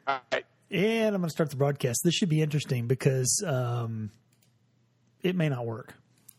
All right. And I'm going to start the broadcast. This should be interesting because it may not work.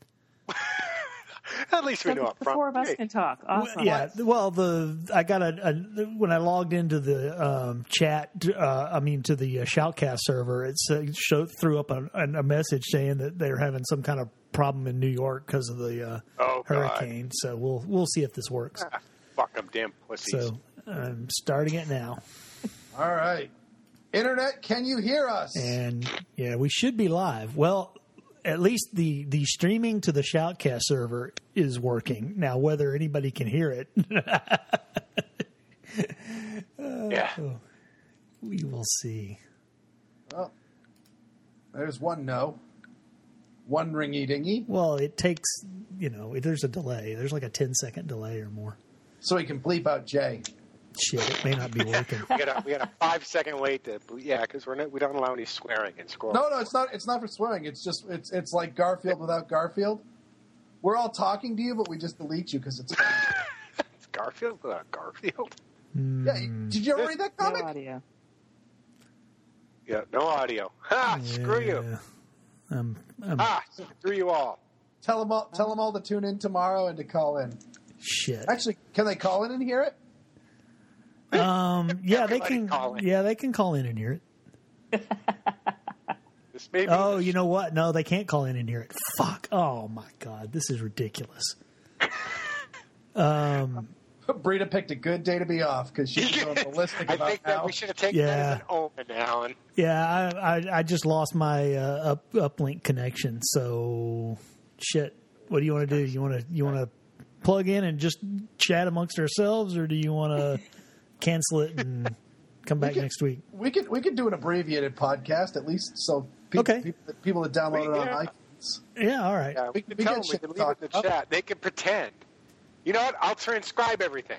At least we know up The front. four of us can talk. Awesome. Yeah. Well, I got when I logged into the chat, to the Shoutcast server, it threw up a message saying that they're having some kind of problem in New York because of the hurricane. So we'll see if this works. Fuck them, damn pussies. So I'm starting it now. All right. Internet, can you hear us? And yeah, we should be live. Well, at least the streaming to the Shoutcast server is working. Now, whether anybody can hear it, Yeah. we will see. Oh, there's one no. One ringy-dingy. Well, it takes, there's a delay. There's like a 10-second delay or more. So we can bleep out Jay. Shit, it may not be working. we got a 5-second wait because we don't allow any swearing and scroll. No, it's not. It's not for swearing. It's just it's like Garfield without Garfield. We're all talking to you, but we just delete you because it's. It's Garfield without Garfield. Yeah, did you ever read that comic? No audio. Yeah, no audio. Ha! Screw you. Screw you all. Tell them all to tune in tomorrow and to call in. Shit. Actually, can they call in and hear it? Yeah, they can. Yeah, they can call in and hear it. This may be Oh, you know what? No, they can't call in and hear it. Fuck. Oh my god, this is ridiculous. Brita picked a good day to be off because she's going ballistic I about think that now. we should have taken that as an omen, Alan. Yeah, I just lost my uplink connection. So shit. What do you want to do? You want to plug in and just chat amongst ourselves, or do you want to cancel it and come back next week? We could do an abbreviated podcast at least, so people that download it on iTunes. Yeah, all right. Yeah, we can tell them we can leave it in the chat. They can pretend. You know what? I'll transcribe everything.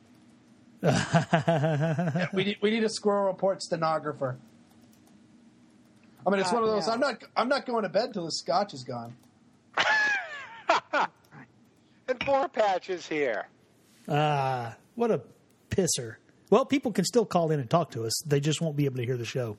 Yeah, we need a squirrel report stenographer. I mean, it's one of those. Yeah. I'm not going to bed till the scotch is gone. And Four Patch is here. What a pisser. Well, people can still call in and talk to us. They just won't be able to hear the show.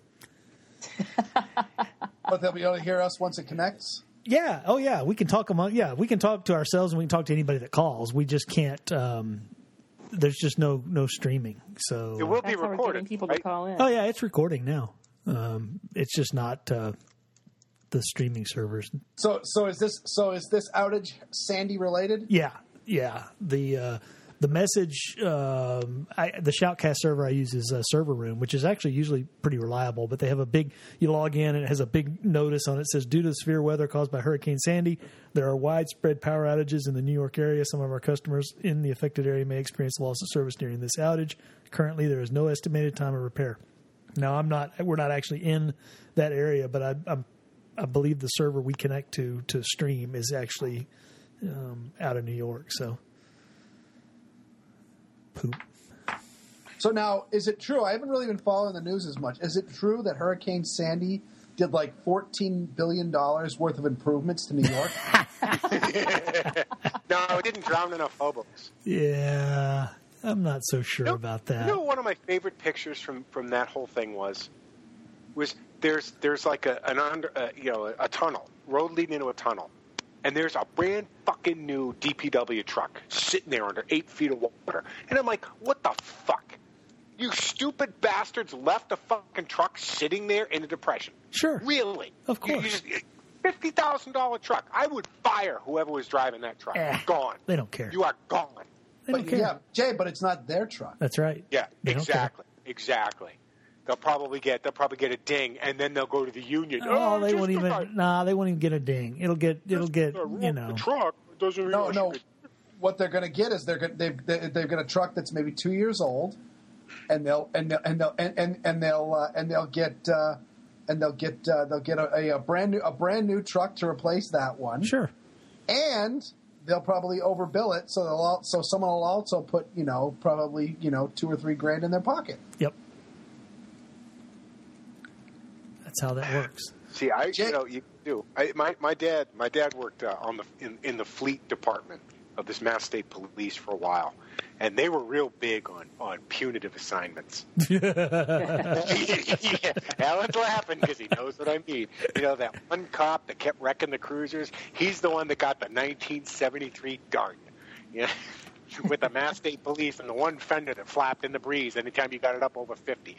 But they'll be able to hear us once it connects. Yeah. Oh, yeah. We can talk we can talk to ourselves and we can talk to anybody that calls. We just can't. There's just no streaming. So It will be That's how we're recorded. getting people right? to call in. Oh yeah, it's recording now. It's just not the streaming servers. So is this outage Sandy related? Yeah. The message, the Shoutcast server I use is Server Room, which is actually usually pretty reliable. But they have you log in and it has a big notice on it that says, due to severe weather caused by Hurricane Sandy, there are widespread power outages in the New York area. Some of our customers in the affected area may experience loss of service during this outage. Currently, there is no estimated time of repair. Now, we're not actually in that area, but I believe the server we connect to stream is actually out of New York. So, poop. So now, is it true? I haven't really been following the news as much. Is it true that Hurricane Sandy did like $14 billion worth of improvements to New York? No, it didn't drown enough hobos. Yeah, I'm not so sure about that. You know, one of my favorite pictures from that whole thing was there's like a tunnel, road leading into a tunnel, and there's a brand fucking new DPW truck sitting there under 8 feet of water, and I'm like, what the fuck? You stupid bastards left a fucking truck sitting there in a depression. Sure. Really? Of course. You just, $50,000 truck. I would fire whoever was driving that truck. Gone. They don't care. You are gone. They don't care. Yeah, Jay, but it's not their truck. That's right. Yeah, They don't care. exactly. They'll probably get a ding, and then they'll go to the union. Oh, they just won't even. because Nah, they won't even get a ding. It'll get. The truck doesn't really. No. What they're going to get is they've got a truck that's maybe 2 years old, and they'll get a brand new truck to replace that one. Sure. And they'll probably overbill it, so someone will also put probably $2 or $3 grand in their pocket. Yep. That's how that works. See, you do. My dad worked in the fleet department of this Mass State Police for a while, and they were real big on punitive assignments. Alan's laughing because he knows what I mean. You know, that one cop that kept wrecking the cruisers, he's the one that got the 1973 Dart. Yeah. With the Mass State Police and the one fender that flapped in the breeze anytime you got it up over 50.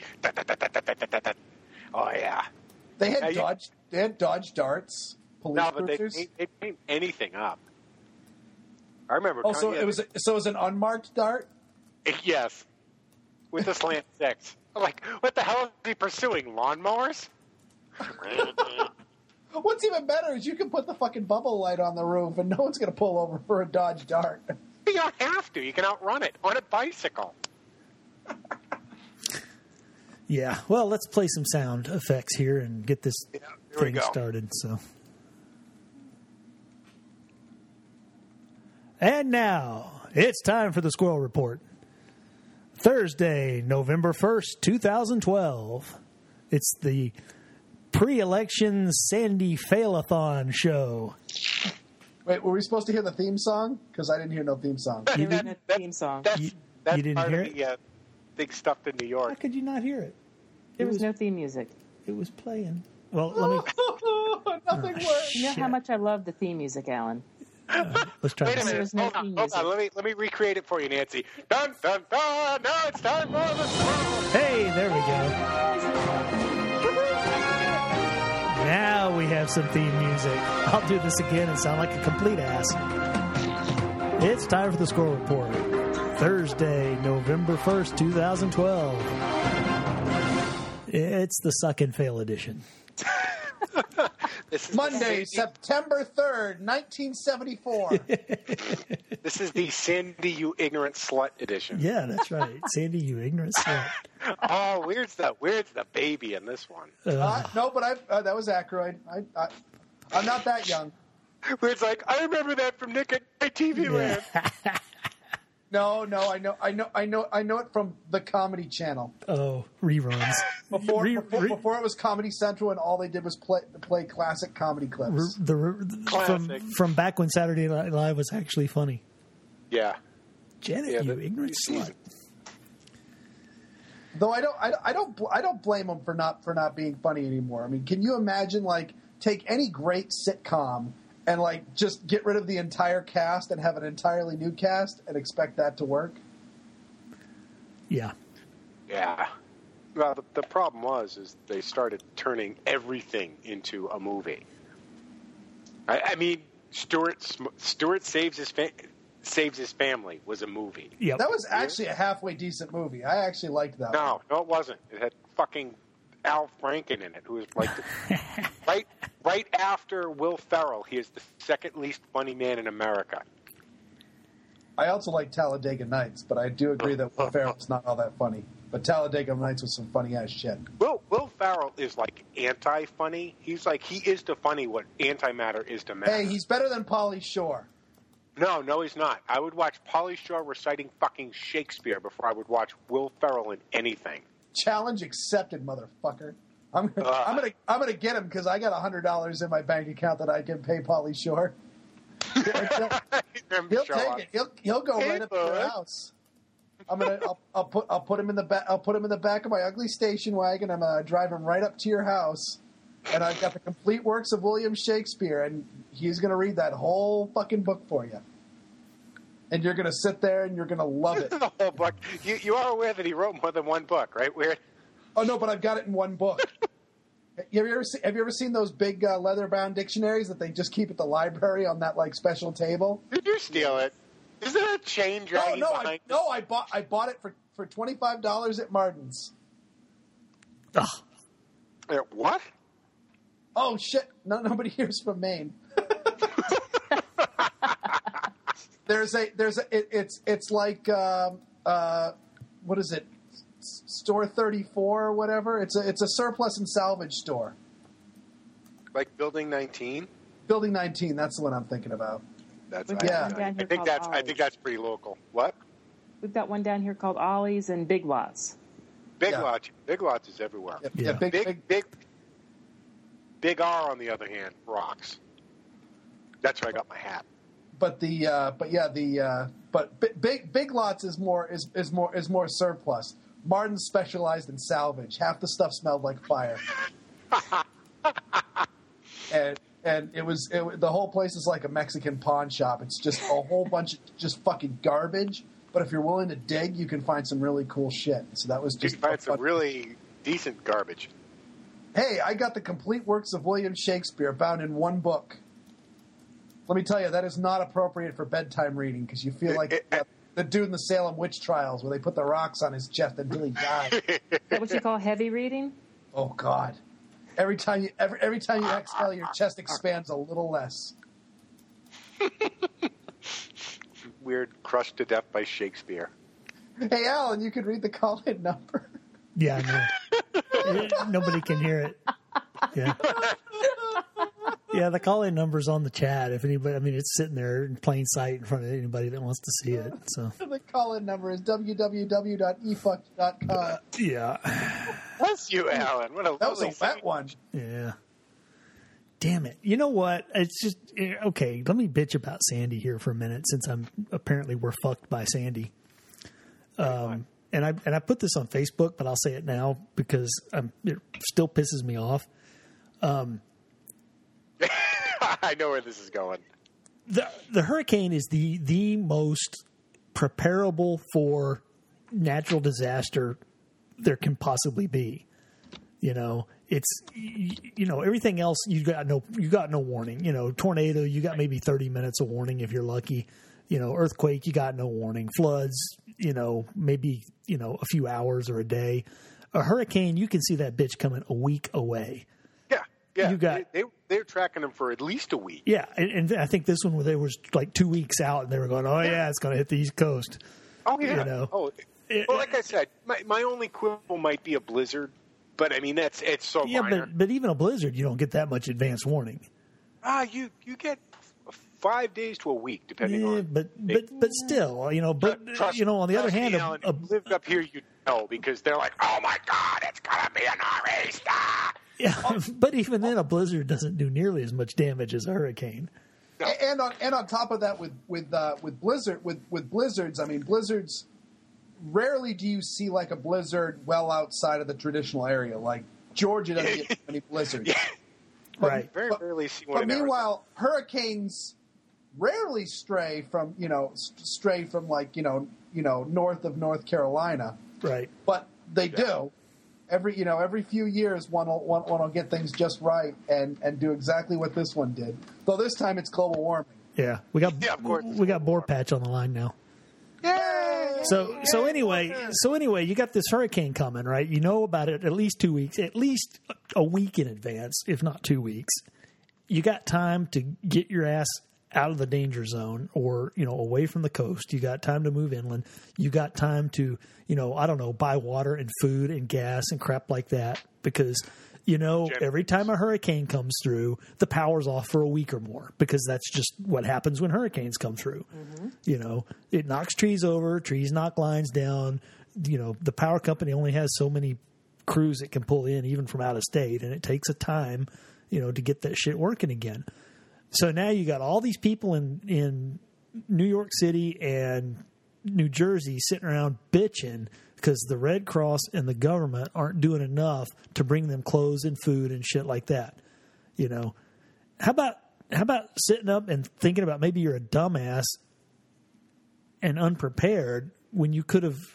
Oh, yeah. They had Dodge Darts, police cruisers. They paint anything up. I remember. Oh, so it was an unmarked Dart? Yes. With a slant six. I'm like, what the hell is he pursuing? Lawnmowers? What's even better is you can put the fucking bubble light on the roof and no one's going to pull over for a Dodge Dart. You don't have to. You can outrun it on a bicycle. Yeah. Well, let's play some sound effects here and get this thing started. So, and now it's time for the Squirrel Report. Thursday, November 1st, 2012. It's the pre-election Sandy Fail-a-thon show. Wait, were we supposed to hear the theme song? Because I didn't hear no theme song. You didn't no theme song. That's you didn't part hear of the big stuff in New York. How could you not hear it? There was no theme music. It was playing. Well, let me... Nothing works. You know how much I love the theme music, Alan. Let's try Wait a this. minute. There's no Hold theme on. Let me recreate it for you, Nancy. Dun, dun, dun. Now it's time for the squirrel. Hey, there we go. Now we have some theme music. I'll do this again and sound like a complete ass. It's time for the Squirrel Report. Thursday, November 1st, 2012. It's the Suck and Fail edition. This is Monday, September 3rd, 1974. This is the Sandy, you ignorant slut edition. Yeah, that's right. Sandy, you ignorant slut. Oh, where's the baby in this one? No, but that was Aykroyd. I'm not that young. Where it's like, I remember that from Nick at TV Land. No, I know it from the Comedy Channel. Oh, reruns. Before it was Comedy Central, and all they did was play classic comedy clips. Classic. From back when Saturday Night Live was actually funny. Yeah. Janet, you ignorant slut. Though I don't blame them for not being funny anymore. I mean, can you imagine, like, take any great sitcom and, like, just get rid of the entire cast and have an entirely new cast and expect that to work? Yeah. Yeah. Well, the problem is they started turning everything into a movie. I mean, Stuart Saves His Family was a movie. Yep. That was actually a halfway decent movie. I actually liked that one. No, it wasn't. It had fucking Al Franken in it, who was like right after Will Ferrell. He is the second least funny man in America. I also like Talladega Nights, but I do agree that Will Ferrell's not all that funny. But Talladega Nights was some funny ass shit. Will Ferrell is like anti-funny. He's like, he is to funny what antimatter is to matter. Hey, he's better than Pauly Shore. No, he's not. I would watch Pauly Shore reciting fucking Shakespeare before I would watch Will Ferrell in anything. Challenge accepted, motherfucker. I'm gonna get him because I got $100 in my bank account that I can pay Pauly Shore. He'll take it. He'll go right up to your house. I'll put him in the back. I'll put him in the back of my ugly station wagon. I'm gonna drive him right up to your house, and I've got the complete works of William Shakespeare, and he's gonna read that whole fucking book for you. And you're gonna sit there and you're gonna love it. The whole book. You are aware that he wrote more than one book, right? Weird. Oh no, but I've got it in one book. Have you ever seen those big leather-bound dictionaries that they just keep at the library on that like special table? Did you steal it? Is there a chain dragging behind? I bought it for $25 at Martin's. What? Oh shit! Nobody here's from Maine. It's like what is it? Store 34 or whatever. It's a surplus and salvage store. Like Building 19? Building 19, that's the one I'm thinking about. That's Yeah. I think that's pretty local. What? We've got one down here called Ollie's and Big Lots. Big Lots is everywhere. Yeah. Big R, on the other hand, But Big Lots is more surplus. Martin's specialized in salvage. Half the stuff smelled like fire. And the whole place is like a Mexican pawn shop. It's just a whole bunch of just fucking garbage. But if you're willing to dig, you can find some really cool shit. So that was just you can find some really decent garbage. Hey, I got the complete works of William Shakespeare bound in one book. Let me tell you, that is not appropriate for bedtime reading because you feel like the dude in the Salem witch trials where they put the rocks on his chest until he died. Is that what you call heavy reading? Oh God! Every time you exhale, your chest expands a little less. Weird, crushed to death by Shakespeare. Hey, Alan, you could read the call-in number. Yeah, I know. Nobody can hear it. Yeah. Yeah, the call-in number's on the chat. If anybody, I mean, it's sitting there in plain sight in front of anybody that wants to see it. So the call-in number is www.efuck.com. Yeah. Bless you, Alan. What a that was a lovely wet one. Yeah. Damn it. You know what? It's just, okay, let me bitch about Sandy here for a minute since we're fucked by Sandy. And I put this on Facebook, but I'll say it now because it still pisses me off. I know where this is going. The hurricane is the most preparable for natural disaster there can possibly be. It's everything else you got no warning. Tornado, you got maybe 30 minutes of warning if you're lucky. Earthquake, you got no warning. Floods, maybe a few hours or a day. A hurricane, you can see that bitch coming a week away. Yeah, they're tracking them for at least a week. Yeah, and I think this one they was like 2 weeks out, and they were going, it's going to hit the East Coast. Oh yeah. Well, like I said, my only quibble might be a blizzard, but I mean it's so minor. but even a blizzard, you don't get that much advance warning. You get 5 days to a week, depending on. But still, on the other hand, lived up here, because they're like, oh my God, it's gonna be a nor'easter. Yeah, but even then, a blizzard doesn't do nearly as much damage as a hurricane. No. And on top of that, with blizzards, I mean, blizzards. Rarely do you see like a blizzard well outside of the traditional area. Like Georgia doesn't get many blizzards, right? Very rarely see one. But meanwhile, hurricanes rarely stray from like north of North Carolina, right? But they do. Every few years, one will get things just right and do exactly what this one did. Though this time it's global warming. Yeah, we got Boar Patch on the line now. Yay! So anyway, you got this hurricane coming, right? You know about it at least 2 weeks, at least a week in advance, if not 2 weeks. You got time to get your ass out of the danger zone or, away from the coast. You got time to move inland. You got time to, buy water and food and gas and crap like that because, every time a hurricane comes through, the power's off for a week or more because that's just what happens when hurricanes come through. Mm-hmm. It knocks trees over, trees knock lines down. The power company only has so many crews it can pull in even from out of state, and it takes a time, to get that shit working again. So now you got all these people in New York City and New Jersey sitting around bitching because the Red Cross and the government aren't doing enough to bring them clothes and food and shit like that. How about sitting up and thinking about maybe you're a dumbass and unprepared when you could have,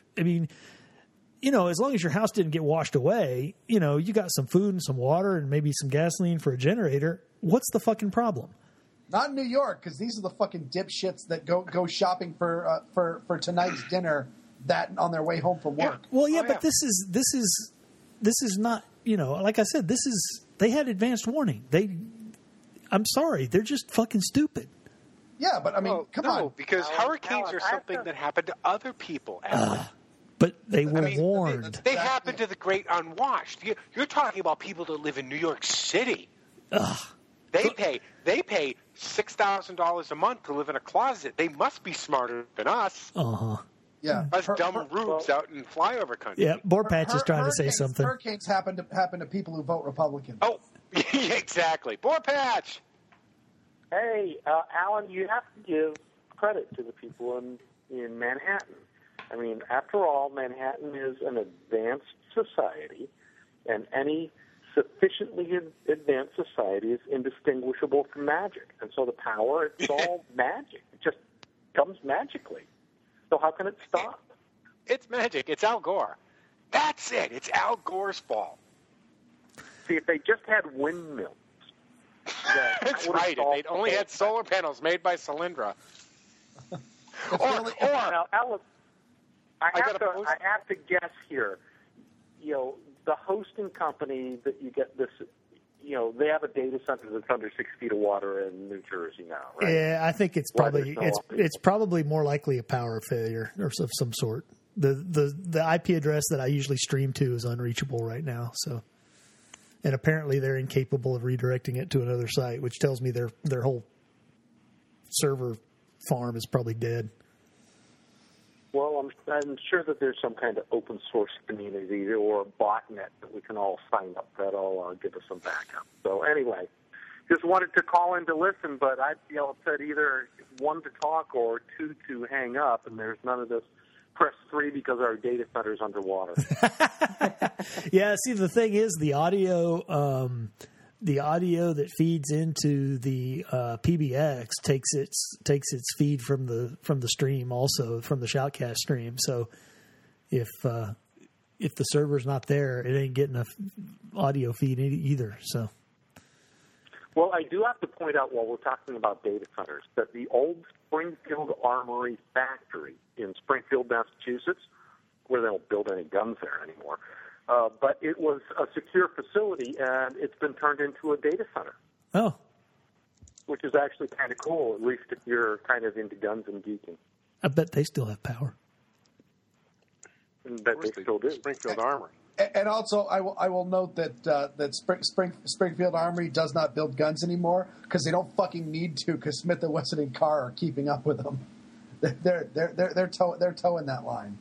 as long as your house didn't get washed away, you got some food and some water and maybe some gasoline for a generator. What's the fucking problem? Not in New York, because these are the fucking dipshits that go shopping for tonight's dinner that on their way home from work. Well, yeah, but this is not, like I said, they had advanced warning. I'm sorry, they're just fucking stupid. Yeah, but I mean, come on, because hurricanes are something that happened to other people. But they were warned. They happened to the great unwashed. You're talking about people that live in New York City. They pay $6,000 a month to live in a closet. They must be smarter than us. Yeah, us dumb rubes out in flyover country. Yeah, Boar Patch is trying to say something. Hurricanes happen to people who vote Republican. Oh, exactly. Boar Patch. Hey, Alan, you have to give credit to the people in in Manhattan. I mean, after all, Manhattan is an advanced society, and any sufficiently advanced society is indistinguishable from magic. And so the power, it's all magic. It just comes magically. So how can it stop? It's magic. It's Al Gore. That's it. It's Al Gore's fault. See, if they just had windmills. That's right. If they'd only had solar panels made by Solyndra. Now, Alice, I have to guess here. You know, the hosting company that you get this, you know, they have a data center that's under 6 feet of water in New Jersey now, right? Yeah, I think it's probably it's probably more likely a power failure or of some sort. The IP address that I usually stream to is unreachable right now, so. And apparently they're incapable of redirecting it to another site, which tells me their whole server farm is probably dead. Well, I'm sure that there's some kind of open source community or botnet that we can all sign up that'll give us some backup. So anyway, just wanted to call in to listen, but I said either 1 to talk or 2 to hang up, and there's none of this. Press 3 because our data center is underwater. Yeah, see, the thing is, the audio that feeds into the PBX takes its feed from the stream, also from the Shoutcast stream. So if the server's not there, it ain't getting a audio feed either. So. Well, I do have to point out while we're talking about data centers that the old Springfield Armory factory in Springfield, Massachusetts, where they don't build any guns there anymore, but it was a secure facility, and it's been turned into a data center. Oh. Which is actually kind of cool, at least if you're kind of into guns and geeking. I bet they still have power. I bet they still do. Springfield Armory. And also, I will note that Springfield Armory does not build guns anymore because they don't fucking need to, because Smith & Wesson and Carr are keeping up with them. They're towing that line.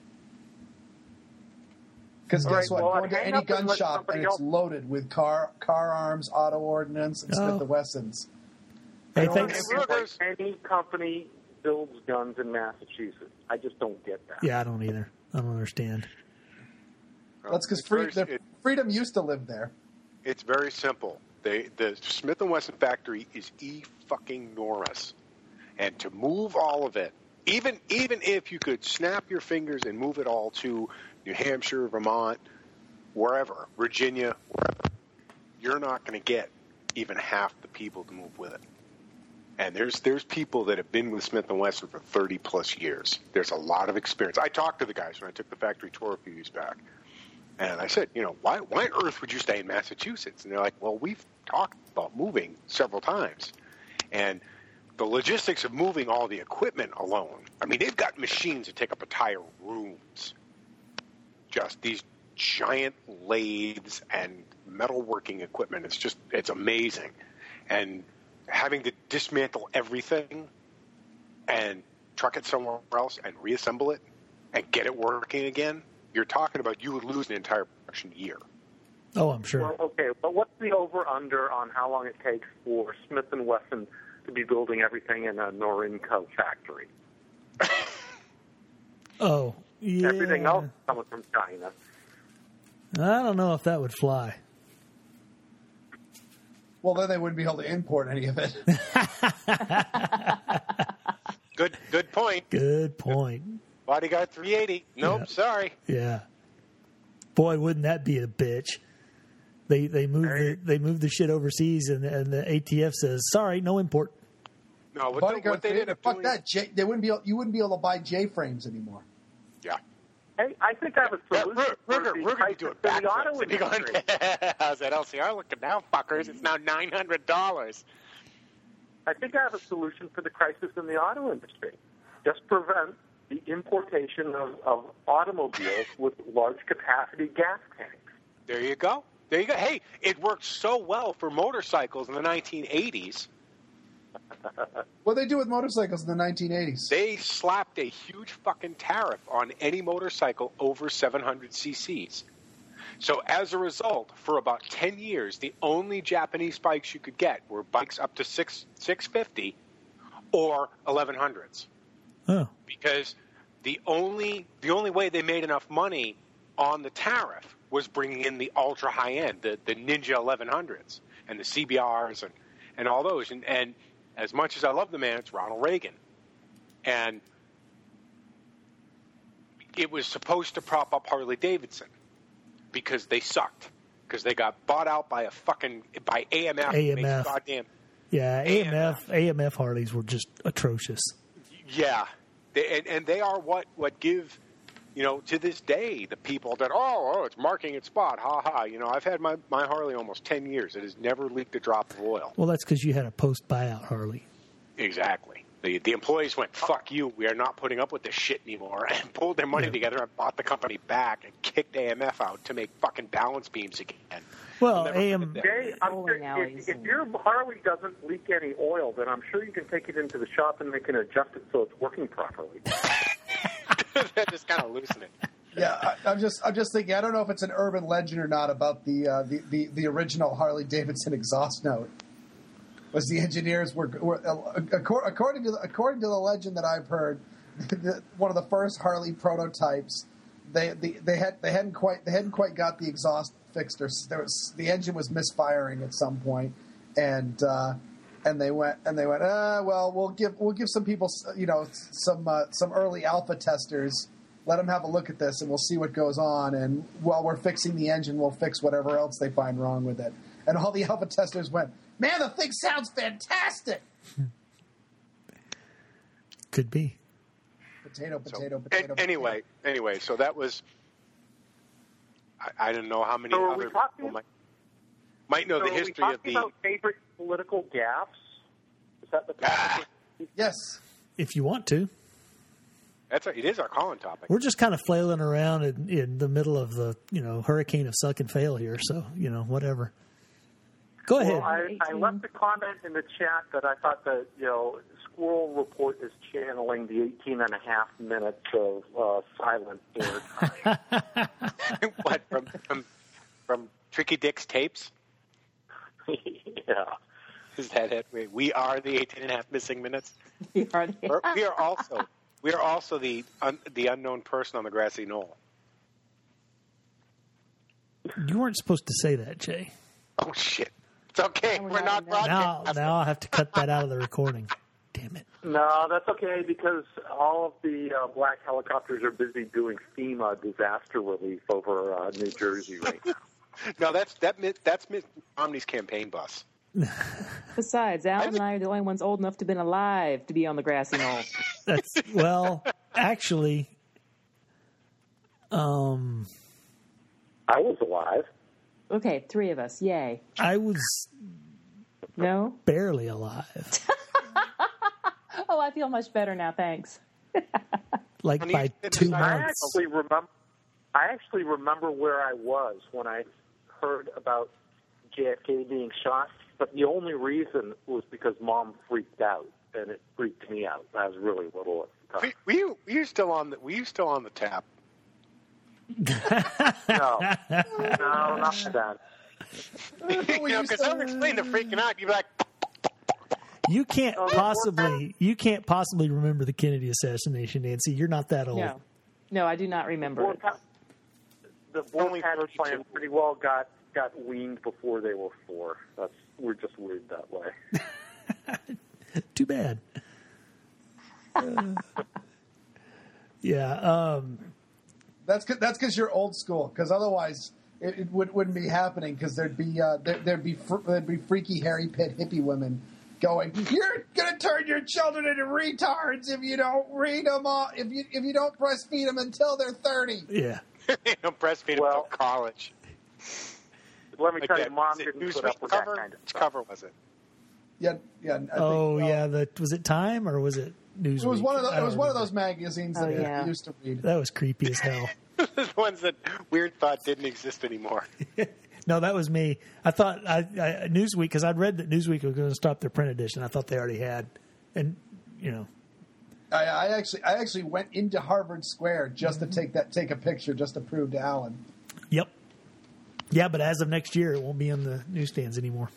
Because guess what? Going to any gun shop and it's loaded with car arms, auto ordnance, and Smith & Wessons. Hey, thanks. Any company builds guns in Massachusetts. I just don't get that. Yeah, I don't either. I don't understand. That's because Freedom used to live there. It's very simple. The Smith & Wesson factory is fucking enormous, and to move all of it, even if you could snap your fingers and move it all to New Hampshire, Vermont, wherever, Virginia, wherever, you're not going to get even half the people to move with it. And there's people that have been with Smith & Wesson for 30 plus years. There's a lot of experience. I talked to the guys when I took the factory tour a few years back. And I said, why on earth would you stay in Massachusetts? And they're like, well, we've talked about moving several times. And the logistics of moving all the equipment alone, I mean, they've got machines that take up entire rooms. Just these giant lathes and metalworking equipment. It's amazing. And having to dismantle everything and truck it somewhere else and reassemble it and get it working again, you're talking about you would lose an entire production year. Oh, I'm sure. Well, okay, but what's the over-under on how long it takes for Smith & Wesson to be building everything in a Norinco factory? Oh, yeah. Everything else coming from China. I don't know if that would fly. Well, then they wouldn't be able to import any of it. Good point. Good point. Bodyguard 380. Nope, Yeah. Sorry. Yeah. Boy, wouldn't that be a bitch? They moved the shit overseas, and the ATF says, sorry, no import. No, Bodyguard they did. Fuck that. You wouldn't be able to buy J-frames anymore. Yeah. Hey, I think I have a solution We're going to do it back. the auto industry. How's that LCR looking now, fuckers? It's now $900. I think I have a solution for the crisis in the auto industry. Just prevent the importation of automobiles with large capacity gas tanks. There you go. Hey, it worked so well for motorcycles in the 1980s. What did they do with motorcycles in the 1980s? They slapped a huge fucking tariff on any motorcycle over 700 cc's. So as a result, for about 10 years, the only Japanese bikes you could get were bikes up to 650 or 1100s. Oh. Because the only way they made enough money on the tariff was bringing in the ultra high end, the Ninja 1100s and the CBRs and all those. And as much as I love the man, it's Ronald Reagan. And it was supposed to prop up Harley Davidson because they sucked. Because they got bought out by by AMF. AMF. Goddamn. Yeah, AMF Harleys were just atrocious. Yeah. And they are what give, to this day, the people that, it's marking its spot, ha-ha. I've had my Harley almost 10 years. It has never leaked a drop of oil. Well, that's because you had a post-buyout Harley. Exactly. The employees went, fuck you, we are not putting up with this shit anymore, and pulled their money together and bought the company back and kicked AMF out to make fucking balance beams again. Well, Jay, if your Harley doesn't leak any oil, then I'm sure you can take it into the shop and they can adjust it so it's working properly. Just kind of loosen it. Yeah, I'm just thinking. I don't know if it's an urban legend or not about the original Harley Davidson exhaust note. Was the engineers were according to the legend that I've heard, one of the first Harley prototypes, they hadn't quite got the exhaust fixed, or the engine was misfiring at some point, and they went well, we'll give some people some early alpha testers, let them have a look at this and we'll see what goes on, and while we're fixing the engine we'll fix whatever else they find wrong with it. And all the alpha testers went, man, the thing sounds fantastic. Could be. Potato. Anyway, so that was. I don't know how many other people might know the history of the. About favorite political gaffes? Is that the topic? Yes. If you want to. It is our calling topic. We're just kind of flailing around in the middle of the hurricane of suck and fail here, so whatever. Go ahead. Well, I left a comment in the chat that I thought that, Squirrel Report is channeling the 18 and a half minutes of silent airtime. What, from Tricky Dick's tapes? Yeah. Is that it? We are the 18 and a half missing minutes? We are also the unknown person on the grassy knoll. You weren't supposed to say that, Jay. Oh, shit. It's okay. We're not broadcasting. Now I'll have to cut that out of the recording. Damn it. No, that's okay because all of the black helicopters are busy doing FEMA disaster relief over New Jersey right now. No, that's Mitt Romney's campaign bus. Besides, Alan and I are the only ones old enough to have been alive to be on the grassy knoll. Actually, I was alive. Okay, 3 of us. Yay. I was barely alive. Oh, I feel much better now. Thanks. By 2 months. I actually remember where I was when I heard about JFK being shot, but the only reason was because Mom freaked out, and it freaked me out. I was really little at the time. Were you still on the tap? No, not that. Because I would explain the freaking out. You'd be like, you can't possibly remember the Kennedy assassination, Nancy. You're not that old. No, I do not remember it. The boy pattern plan pretty well got weaned before they were 4. We're just weird that way. Too bad. Yeah. That's because you're old school. Because otherwise, it wouldn't be happening. Because there'd be freaky Harry Pitt hippie women going, "You're gonna turn your children into retards if you don't read them all. If you don't breastfeed them until they're 30." Yeah. You don't breastfeed until college. Let me tell you, Mom didn't put up with that kind of Which stuff. cover was it? Yeah. Was it Time or was it Newsweek? It was one of those magazines that I used to read. That was creepy as hell. The ones that Weird thought didn't exist anymore. No, that was me. I thought Newsweek, because I'd read that Newsweek was going to stop their print edition. I thought they already had, and I actually went into Harvard Square just to take a picture, just to prove to Alan. Yep. Yeah, but as of next year, it won't be on the newsstands anymore.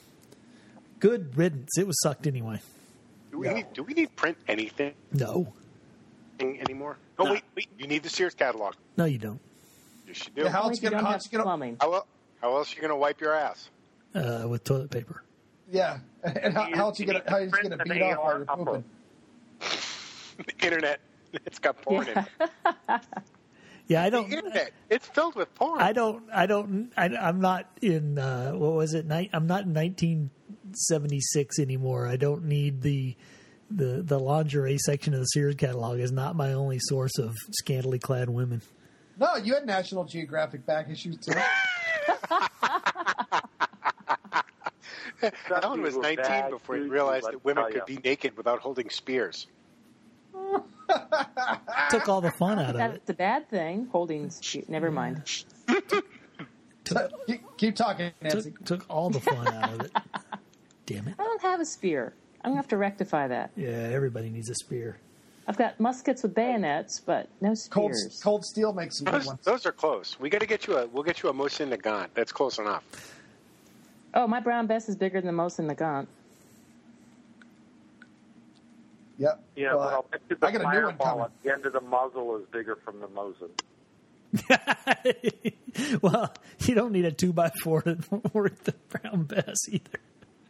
Good riddance. It was sucked anyway. Do we need print anything? No. anymore? Oh, No. wait. You need the Sears catalog. No, you don't. Yes, you do. Yeah, how Only else if you gonna? don't How have else you gonna? plumbing. How else are you going to wipe your ass? With toilet paper. Yeah, and how else you gonna? How you gonna beat off while you're pooping? The internet. It's got porn in it. Yeah, I The don't. internet. It's filled with porn. I'm not in. What was it? I'm not in 1976 anymore. I don't need the lingerie section of the Sears catalog. Is not my only source of scantily clad women. No, you had National Geographic back issues too. Alan was 19 before he realized that women could be naked without holding spears. Took all the fun out of it. That's a bad thing. Holding. Never mind. Keep talking, Nancy. Took all the fun out of it. Damn it. I don't have a spear. I'm going to have to rectify that. Yeah, everybody needs a spear. I've got muskets with bayonets, but no spears. Cold Steel makes some good ones. Those are close. We'll get you a Mosin Nagant. That's close enough. Oh, my Brown Bess is bigger than most in the Gaunt. Yep. Yeah, Well, but I'll bet you the I got a new one fireball coming. at the end of the muzzle is bigger from the Mosin. Well, you don't need a 2x4 worth of Brown Bess either.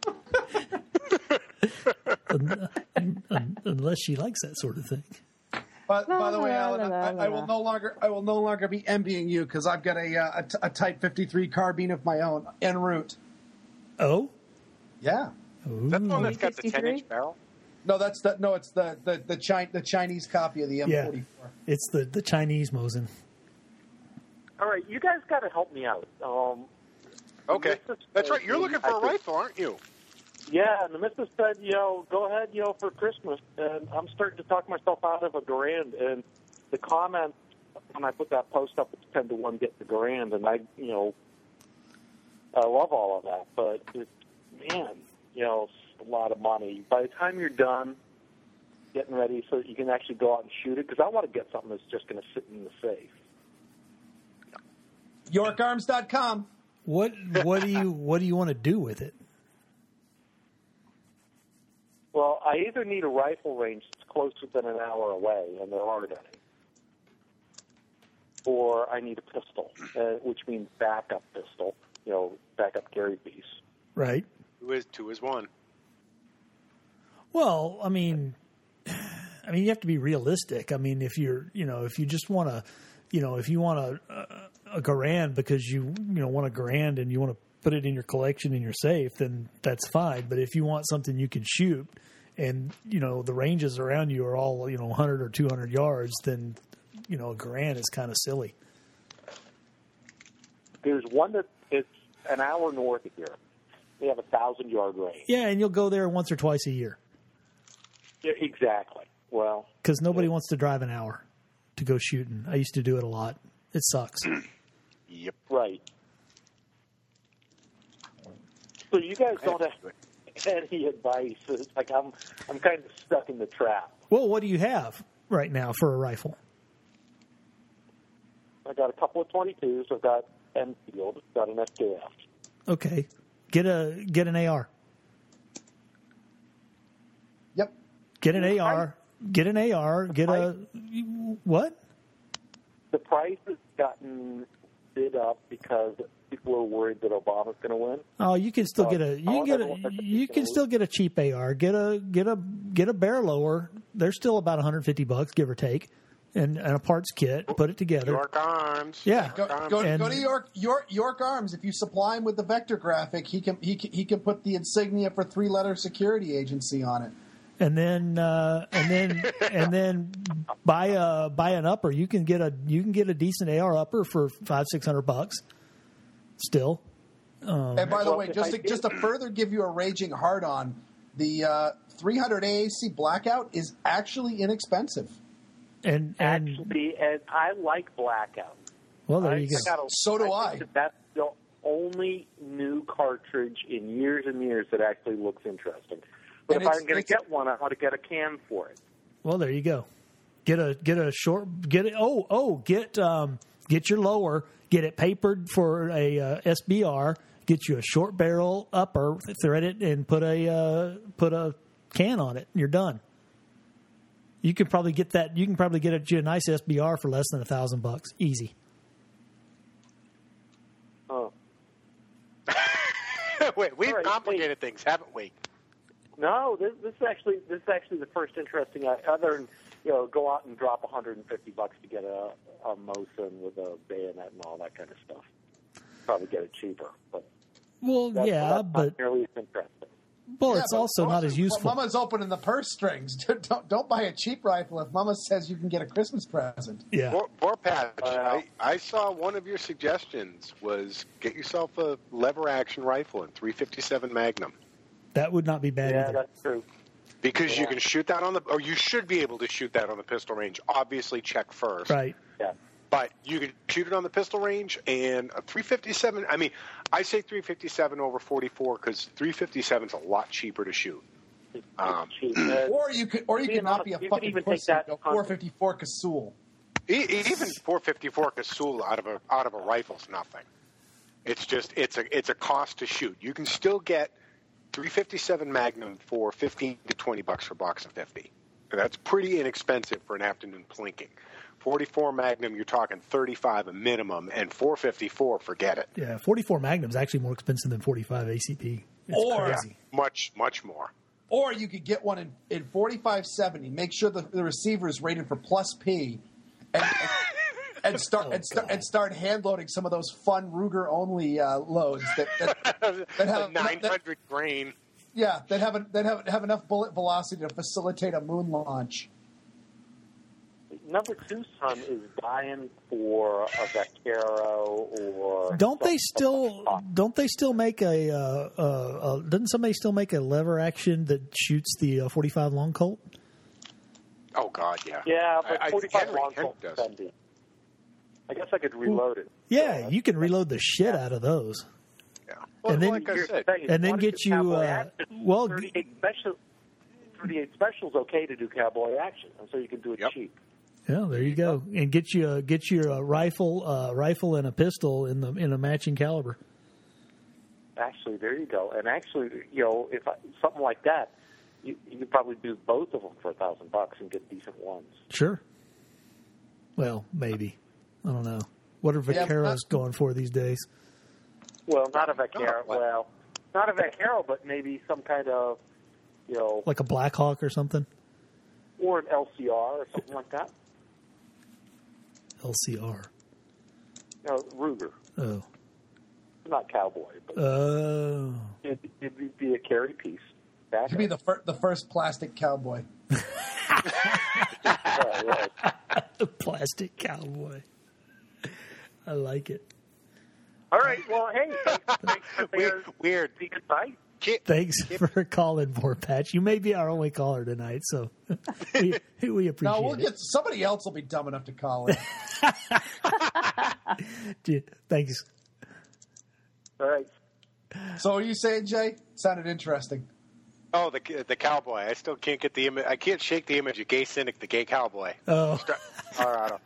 Unless she likes that sort of thing. But by the way, La, Alan, la, la, I will no longer be envying you because I've got a Type 53 carbine of my own en route. Oh? Yeah. Ooh. That's the one that's got the 53? 10-inch barrel. No, it's the Chinese copy of the M44. Yeah. It's the Chinese Mosin. All right, you guys got to help me out. Okay. the missus That's said right. You're looking for a rifle, aren't you? Yeah, and the missus said, go ahead, for Christmas. And I'm starting to talk myself out of a Garand. And the comments when I put that post up, it's 10 to 1 get the Garand. And I love all of that. But, it's a lot of money. By the time you're done getting ready so that you can actually go out and shoot it, because I want to get something that's just going to sit in the safe. YorkArms.com. What do you want to do with it? Well, I either need a rifle range that's closer than an hour away, and there aren't any, or I need a pistol, which means backup pistol, backup carry piece. Right. Two is one. Well, I mean, you have to be realistic. I mean, if you just want to, if you want a Garand because you want a Garand and you want to put it in your collection in your safe, then that's fine. But if you want something you can shoot and, the ranges around you are all, 100 or 200 yards, then, a Garand is kind of silly. There's one that it's an hour north of here. They have 1,000-yard range. Yeah, and you'll go there once or twice a year. Yeah, exactly. Well, because nobody wants to drive an hour to go shooting. I used to do it a lot. It sucks. Yep. Right. So you guys don't have any advice. It's like I'm kind of stuck in the trap. Well, what do you have right now for a rifle? I got a couple of 22s. I've got Enfield. Got an SKF. Okay, get an AR. Yep. Get an AR. Get an AR. Get a what? The price has gotten bid up because people are worried that Obama's going to win. Oh, you can still get you can still get a cheap AR. Get a barrel lower. They're still about $150, give or take, and a parts kit. Put it together. York Arms. Yeah. Go to York Arms. If you supply him with the vector graphic, he can put the insignia for 3-letter security agency on it. And then buy an upper. You can get a decent AR upper for $500-600 still. And by the way, just to further give you a raging hard on, the 300 AAC Blackout is actually inexpensive. And I like Blackout. Well, there you go. So do I. Think that's the only new cartridge in years and years that actually looks interesting. But And if I'm going to get one, I want to get a can for it. Well, there you go. Get your lower. Get it papered for a SBR. Get you a short barrel upper, thread it, and put a can on it. And you're done. You can probably get that. You can probably get you a nice SBR for less than $1,000, easy. Oh. Wait, we've All right, complicated things, haven't we? No, this is actually the first interesting. Other than go out and drop $150 to get a Mosin with a bayonet and all that kind of stuff. Probably get it cheaper, but that's but not nearly as interesting. Well, Yeah, it's but also not as useful. Mama's opening the purse strings. Don't buy a cheap rifle if Mama says you can get a Christmas present. Yeah. Vorpatch, I saw one of your suggestions was get yourself a lever action rifle in 357 Magnum. That would not be bad Yeah, either. that's true. Because you can shoot that or you should be able to shoot that on the pistol range. Obviously, check first. Right. Yeah. But you can shoot it on the pistol range, and a 357. I mean, I say 357 over 44 because 357 is a lot cheaper to shoot. Cheap. Or you could not be a fucking pussy and go 454 Casull. Even 454 Casull out of a rifle's nothing. It's just it's a cost to shoot. You can still get 357 Magnum for $15 to $20 for a box of 50. That's pretty inexpensive for an afternoon plinking. 44 Magnum, you're talking 35 a minimum, and 454, forget it. Yeah, 44 Magnum's actually more expensive than 45 ACP. It's crazy. Much more. Or you could get one in 4570. Make sure the receiver is rated for plus P, and start hand loading some of those fun Ruger only loads that have 900 grain. Yeah, that have enough bullet velocity to facilitate a moon launch. Number 2 son is buying for a Vaquero or. Don't they still make a? Doesn't somebody still make a lever action that shoots the 45 long Colt? Oh God, yeah. Yeah, but 45 long Henry Colt does. bendy. I guess I could reload it. Yeah, you can reload the shit out of those. Yeah. Well, And then- like I said, And then get you 38 special's okay to do cowboy action, and so you can do it Yep. cheap. Yeah, there you go, and get you a rifle and a pistol in a matching caliber. Actually, there you go. And actually, if something like that, you could probably do both of them for $1,000 and get decent ones. Sure. Well, maybe. I don't know. What are Vaqueros going for these days? Well, not a Vaquero. Well, not a Vaquero, but maybe some kind of, Like a Blackhawk or something? or an LCR or something like that. LCR. Ruger. Oh. Not cowboy, but Oh. it'd be a carry piece. It could be the first plastic cowboy. Right. Plastic cowboy. I like it. All right. Well, hey, thanks for weird. the advice. Thanks for calling, Vorpatch. You may be our only caller tonight, so we appreciate No, we'll it. get somebody else will be dumb enough to call in. Thanks. All right. So, what are you saying, Jay? Sounded interesting. Oh, the cowboy. I still can't get the image. I can't shake the image of Gay Cynic, the gay cowboy. Oh. Colorado.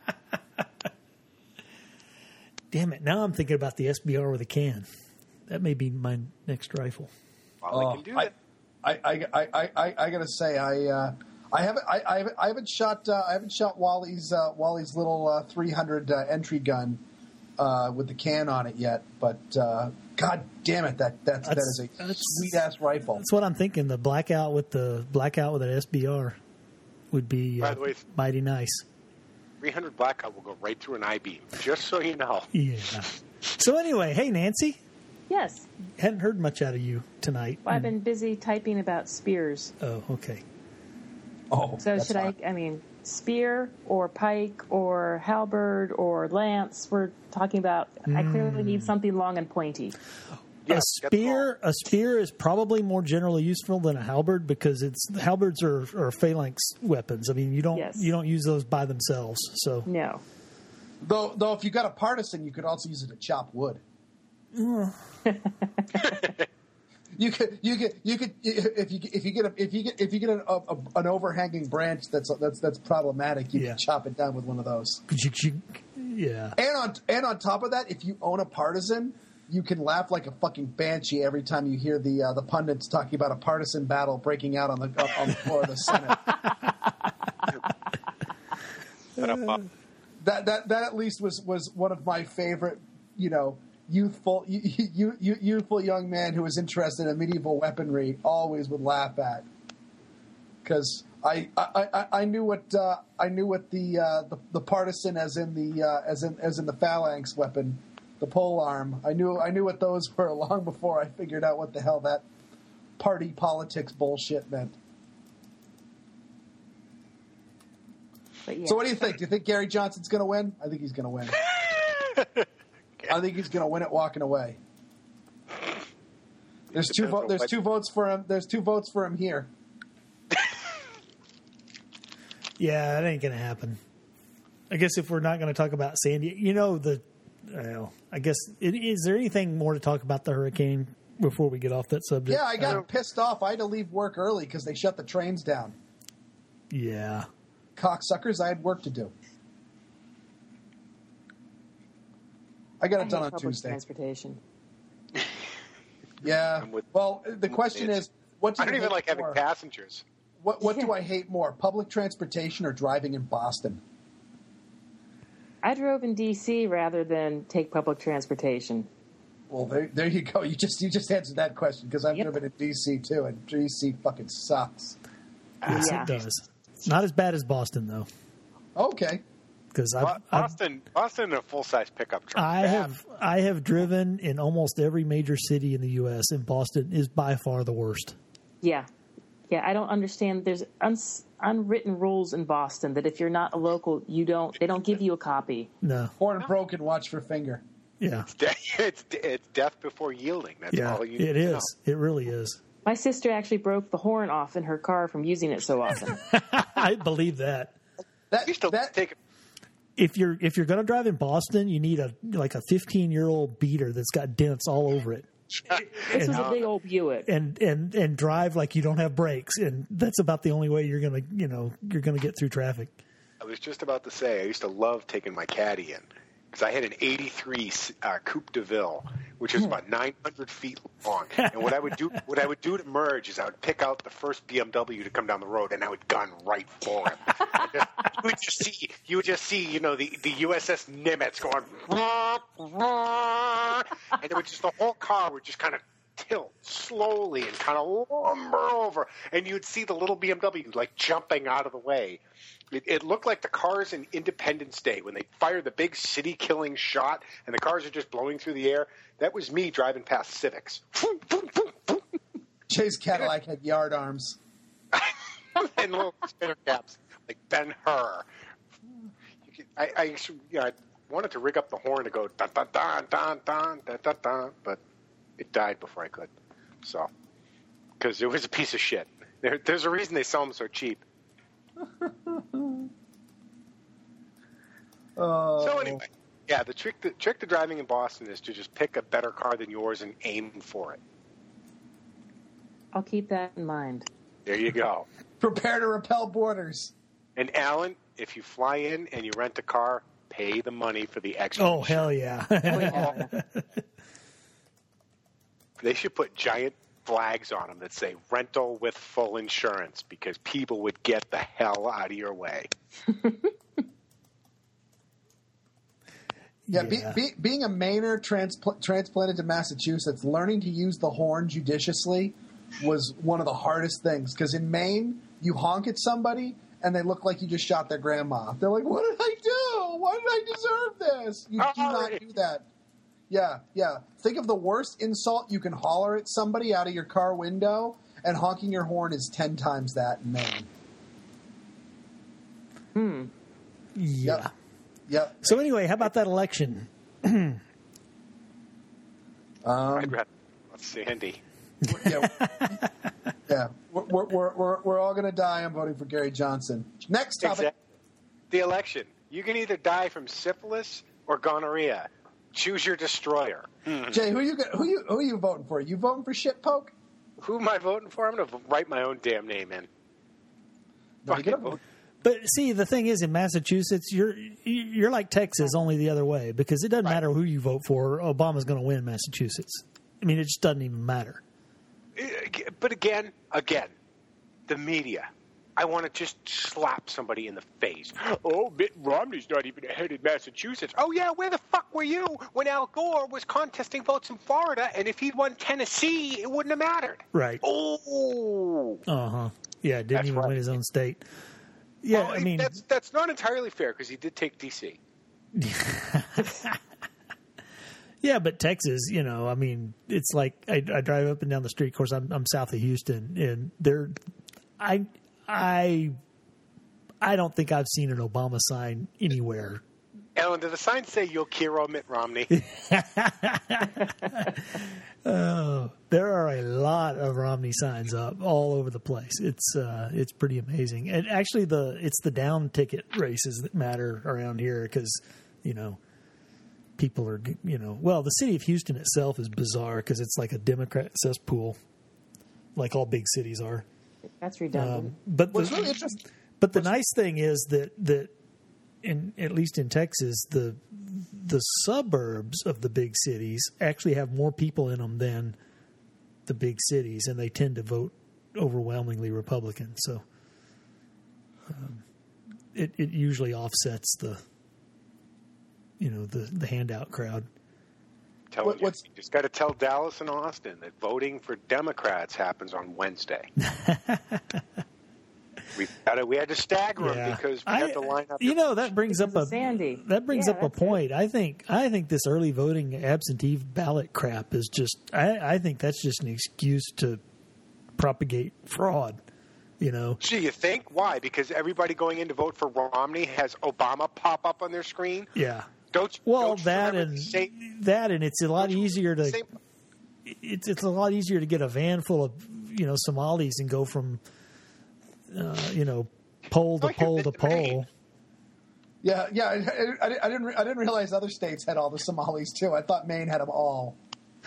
Damn it. Now I'm thinking about the SBR with a can. That may be my next rifle. Well, they can do that. I gotta say, I haven't shot Wally's little 300 entry gun with the can on it yet, but God damn it, that is a sweet ass rifle. That's what I'm thinking. The blackout with an SBR would be By the way, mighty nice. 300 blackout will go right through an I-beam, just so you know. Yeah. So anyway, hey Nancy, Yes. hadn't heard much out of you tonight. Well, I've been busy typing about spears. Oh, okay. Oh, So that's should fine. I mean, spear or pike or halberd or lance? We're talking about, I clearly need something long and pointy. Yeah, A spear is probably more generally useful than a halberd because halberds are phalanx weapons. I mean, you don't use those by themselves. So No. Though if you got a partisan, you could also use it to chop wood. You could if you get an overhanging branch that's problematic, you can chop it down with one of those. Yeah. And on top of that, if you own a partisan, you can laugh like a fucking banshee every time you hear the pundits talking about a partisan battle breaking out on the floor of the Senate. jump up. That at least was one of my favorite, youthful young man who was interested in medieval weaponry always would laugh at, because I knew what the partisan as in the phalanx weapon, the pole arm. I knew what those were long before I figured out what the hell that party politics bullshit meant. Yeah. So what do you think? Do you think Gary Johnson's going to win? I think he's going to win. I think he's going to win it walking away. There's two votes for him. There's 2 votes for him here. Yeah, that ain't going to happen. I guess if we're not going to talk about Sandy, I guess is there anything more to talk about the hurricane before we get off that subject? Yeah, I got pissed off. I had to leave work early because they shut the trains down. Yeah. Cocksuckers, I had work to do. I got it done on Tuesday. Transportation. Yeah. Well, the question is, what do I you don't even like more? having passengers. What do I hate more, public transportation or driving in Boston? I drove in D.C. rather than take public transportation. Well, there you go. You just answered that question, because I've driven in D.C. too, and D.C. fucking sucks. Yes, Yeah. it does. Not as bad as Boston, though. Okay. Because Boston in a full-size pickup truck. I have driven in almost every major city in the U.S., and Boston is by far the worst. Yeah. Yeah, I don't understand. There's unwritten rules in Boston that if you're not a local, they don't give you a copy. No. Horn broken, watch for finger. Yeah. It's death before yielding. That's all you need it to is. know. It really is. My sister actually broke the horn off in her car from using it so often. I believe that. If you're going to drive in Boston, you need a 15-year-old beater that's got dents all over it. This was a big old Buick. And drive like you don't have brakes, and that's about the only way you're gonna get through traffic. I was just about to say, I used to love taking my caddy in, because I had an '83 Coupe de Ville, which is about 900 feet long. And what I would do to merge is I would pick out the first BMW to come down the road, and I would gun right for him. You would just see, the USS Nimitz going, and it would just, the whole car would just kind of tilt slowly and kind of lumber over, and you'd see the little BMW like jumping out of the way. It looked like the cars in Independence Day when they fire the big city-killing shot and the cars are just blowing through the air. That was me driving past Civics. Jay's Cadillac had yard arms. And little spinner caps like Ben-Hur. I wanted to rig up the horn to go dun dun dun dun dun dun dun dun, but it died before I could. So, because it was a piece of shit. There's a reason they sell them so cheap. So anyway, yeah, the trick to driving in Boston is to just pick a better car than yours and aim for it. I'll keep that in mind. There you go. Prepare to repel borders. And Alan, if you fly in and you rent a car, pay the money for the extra. Oh, hell yeah. They should put giant flags on them that say rental with full insurance, because people would get the hell out of your way. Yeah, being a Mainer transplanted to Massachusetts, learning to use the horn judiciously was one of the hardest things. Because in Maine, you honk at somebody and they look like you just shot their grandma. They're like, "What did I do? Why did I deserve this?" You do not do that. Yeah. Think of the worst insult you can holler at somebody out of your car window, and honking your horn is 10 times that in Maine. Yeah. Yep. So anyway, how about that election? I'd rather Sandy. Yeah. We're all going to die. I'm voting for Gary Johnson. Next topic. Exactly. The election. You can either die from syphilis or gonorrhea. Choose your destroyer. Jay, who are you voting for? You voting for shit poke? Who am I voting for? I'm going to write my own damn name in. But see, the thing is, in Massachusetts, you're like Texas, only the other way, because it doesn't matter who you vote for. Obama's going to win Massachusetts. I mean, it just doesn't even matter. But again, the media. I want to just slap somebody in the face. Oh, Mitt Romney's not even ahead in Massachusetts. Oh, yeah, where the fuck were you when Al Gore was contesting votes in Florida, and if he'd won Tennessee, it wouldn't have mattered? Right. Oh. Uh-huh. Yeah, didn't even win his own state. Yeah, well, I mean... That's not entirely fair, because he did take D.C. Yeah, but Texas, you know, I mean, it's like I drive up and down the street. Of course, I'm south of Houston, and I don't think I've seen an Obama sign anywhere. Ellen, did the sign say "You'll Kiro Mitt Romney"? There are a lot of Romney signs up all over the place. It's pretty amazing. And actually, it's the down ticket races that matter around here because, you know, people are, you know, well, the city of Houston itself is bizarre because it's like a Democrat cesspool, like all big cities are. That's redundant. But What's really interesting. But the nice thing is that at least in Texas, the suburbs of the big cities actually have more people in them than the big cities, and they tend to vote overwhelmingly Republican. So it usually offsets the handout crowad. You just got to tell Dallas and Austin that voting for Democrats happens on Wednesday. We had to stagger them because we had to line up. You know, that brings up a point. Good. I think this early voting absentee ballot crap is just. I think that's just an excuse to propagate fraud. You know. Gee, you think? Why? Because everybody going in to vote for Romney has Obama pop up on their screen. Yeah. Don't it's a lot easier to. It's a lot easier to get a van full of Somalis and go from. Poll to poll to poll. Yeah. I didn't realize other states had all the Somalis too. I thought Maine had them all.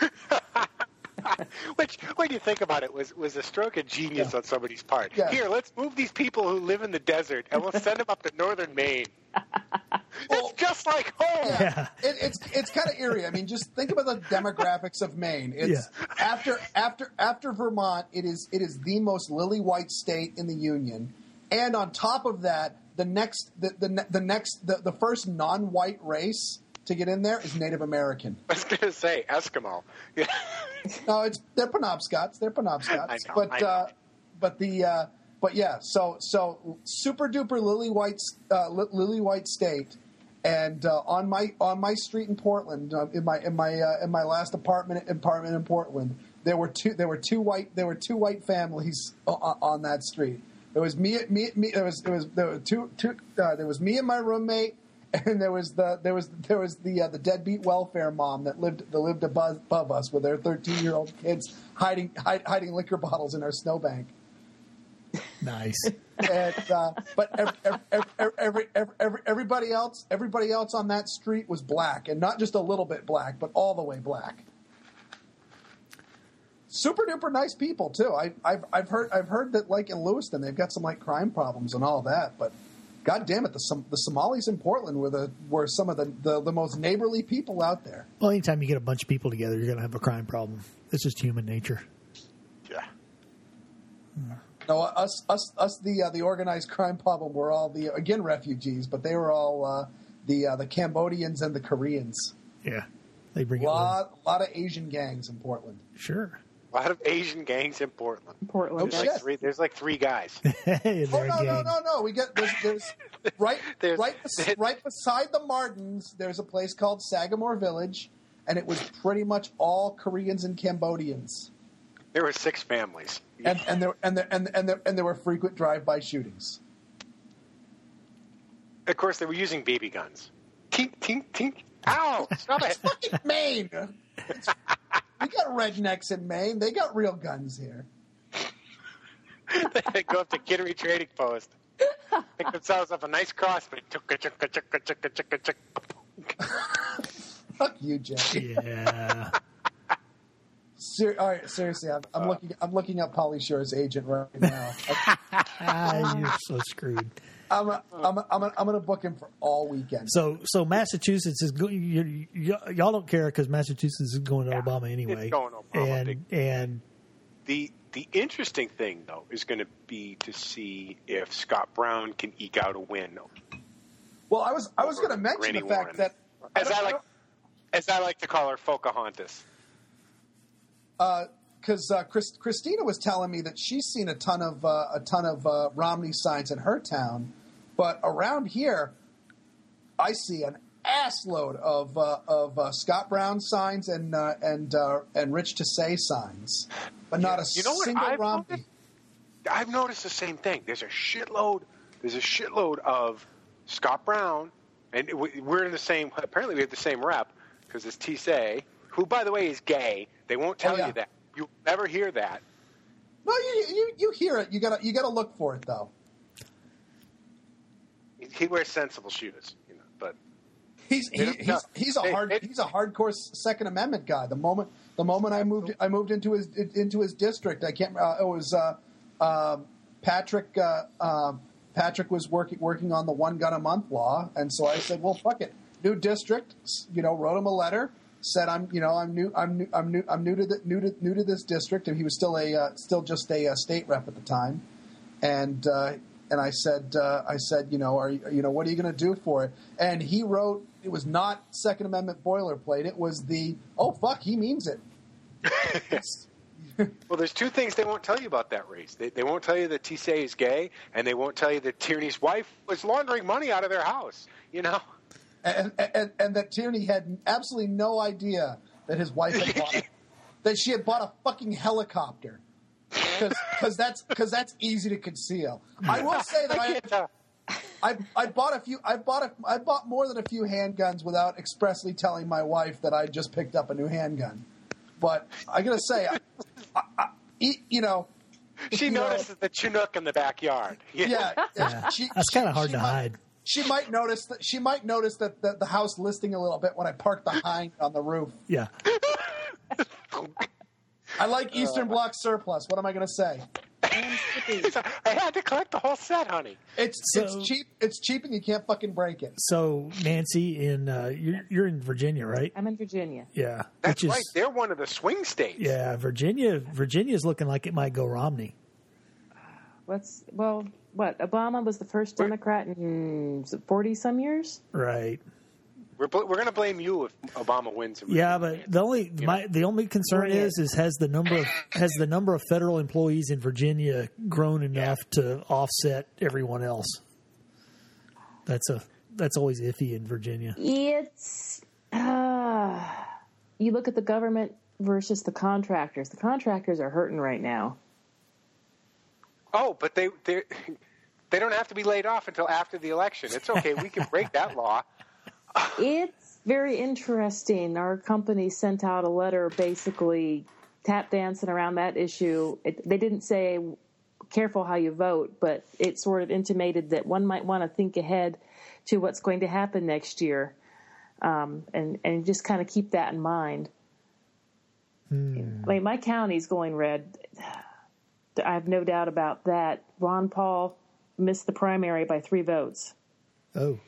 Which, when you think about it, was a stroke of genius on somebody's part. Yeah. Here, let's move these people who live in the desert, and we'll send them up to northern Maine. It's just like home. Yeah. It's kind of eerie. I mean, just think about the demographics of Maine. It's after Vermont, it is the most lily white state in the Union, and on top of that, the first non-white race to get in there is Native American. I was going to say Eskimo. Yeah. No, they're Penobscots. They're Penobscots. I know. But yeah. So super duper lily white state, and on my street in Portland, in my last apartment in Portland, there were two white families on that street. There was me and my roommate. And there was the deadbeat welfare mom that lived above us with their 13-year-old kids hiding liquor bottles in our snowbank. Nice. And, but everybody else on that street was black, and not just a little bit black, but all the way black. Super duper nice people too. I've heard that like in Lewiston they've got some like crime problems and all that, but. God damn it! The Somalis in Portland were some of the most neighborly people out there. Well, anytime you get a bunch of people together, you're going to have a crime problem. It's just human nature. Yeah. No, the organized crime problem were all again refugees, but they were all the Cambodians and the Koreans. Yeah, they bring a lot of Asian gangs in Portland. Sure. A lot of Asian gangs in Portland. There's like three guys. No. We get there's right beside the Martins. There's a place called Sagamore Village, and it was pretty much all Koreans and Cambodians. There were 6 families, and there were frequent drive-by shootings. Of course, they were using BB guns. Tink, tink, tink. Ow! Stop it! Fucking Maine. We got rednecks in Maine. They got real guns here. They go up to Kittery Trading Post, pick themselves up a nice crossbow. Fuck you, Jeff. Yeah. All right, seriously, I'm looking up Pauly Shore's agent right now. You're so screwed. I'm gonna book him for all weekend. So Massachusetts is y'all don't care because Massachusetts is going to Obama anyway. It's going Obama. And The interesting thing, though, is going to be to see if Scott Brown can eke out a win. Well, I was going to mention Randy the fact Warren. that as I like to call her, Pocahontas. because Christina was telling me that she's seen a ton of Romney signs in her town, but around here, I see an assload of Scott Brown signs and Rich to Say signs, but not a single Romney. I've noticed the same thing. There's a shitload of Scott Brown, and we're in the same. Apparently, we have the same rep because it's Tisay, who, by the way, is gay. They won't tell you that. You'll never hear that. No, you hear it. You gotta look for it though. He wears sensible shoes, but he's a hardcore Second Amendment guy. The moment I moved into his district, I can't. It was Patrick. Patrick was working on the 1 gun a month law, and so I said, "Well, fuck it, new district." Wrote him a letter, said, "I'm new to this district," and he was still just a state rep at the time, and I said, what are you going to do for it? And he wrote, it was not Second Amendment boilerplate. It was he means it. Well, there's two things they won't tell you about that race. They won't tell you that Tisay is gay, and they won't tell you that Tierney's wife was laundering money out of their house, And that Tierney had absolutely no idea that his wife had that she had bought a fucking helicopter. Because that's easy to conceal. I will say that I bought more than a few handguns without expressly telling my wife that I just picked up a new handgun. But I gotta say, she notices the Chinook in the backyard. Yeah. That's kind of hard to hide. She might notice that the house listing a little bit when I park the Hind on the roof. Yeah. I like Eastern Bloc surplus. What am I going to say? I had to collect the whole set, honey. It's cheap. It's cheap, and you can't fucking break it. So, Nancy, you're in Virginia, right? I'm in Virginia. Yeah, that's right. They're one of the swing states. Yeah, Virginia's looking like it might go Romney. What? Obama was the first Democrat in 40-some years? Right. We're going to blame you if Obama wins. Yeah, but the only concern is has the number of federal employees in Virginia grown enough to offset everyone else? That's always iffy in Virginia. It's you look at the government versus the contractors. The contractors are hurting right now. Oh, but they don't have to be laid off until after the election. It's okay. We can break that law. It's very interesting. Our company sent out a letter basically tap dancing around that issue. They didn't say careful how you vote, but it sort of intimated that one might want to think ahead to what's going to happen next year, and just kind of keep that in mind. I mean, my county's going red. I have no doubt about that. Ron Paul missed the primary by 3 votes. Oh.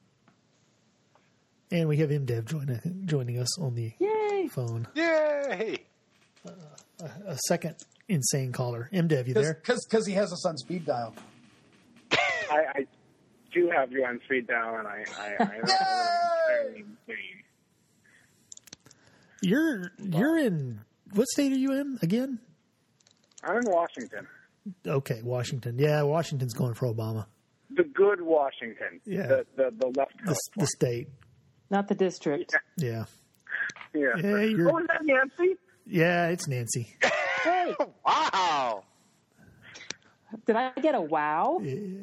And we have MDev joining us on the phone. Yay! A second insane caller. MDev, you there? Because he has us on speed dial. I do have you on speed dial, and I very insane. You're in what state are you in again? I'm in Washington. Okay, Washington. Yeah, Washington's going for Obama. The good Washington. Yeah. The left coast. The state. Not the district. Yeah. Yeah. Oh, is that Nancy? Yeah, it's Nancy. Hey. Wow. Did I get a wow?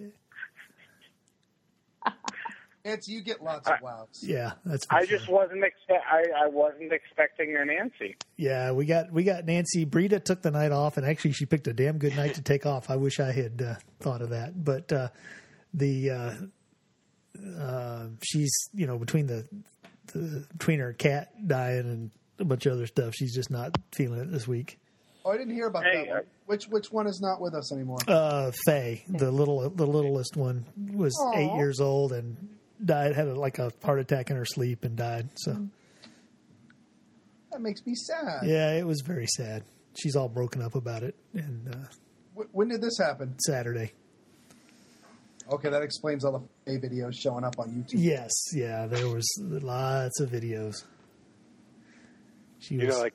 Nancy, you get lots of wows. Yeah, that's. I just wasn't I wasn't expecting your Nancy. Yeah, we got Nancy. Brita took the night off, and actually, she picked a damn good night to take off. I wish I had thought of that, but she's between her cat dying and a bunch of other stuff, she's just not feeling it this week. Oh, I didn't hear about that one. Which one is not with us anymore? Faye, the littlest one, was 8 years old and died. Had a heart attack in her sleep and died. So that makes me sad. Yeah, it was very sad. she's all broken up about it. And when did this happen? Saturday. Okay, that explains all the videos showing up on YouTube. Yes, yeah, there was lots of videos. She was, like,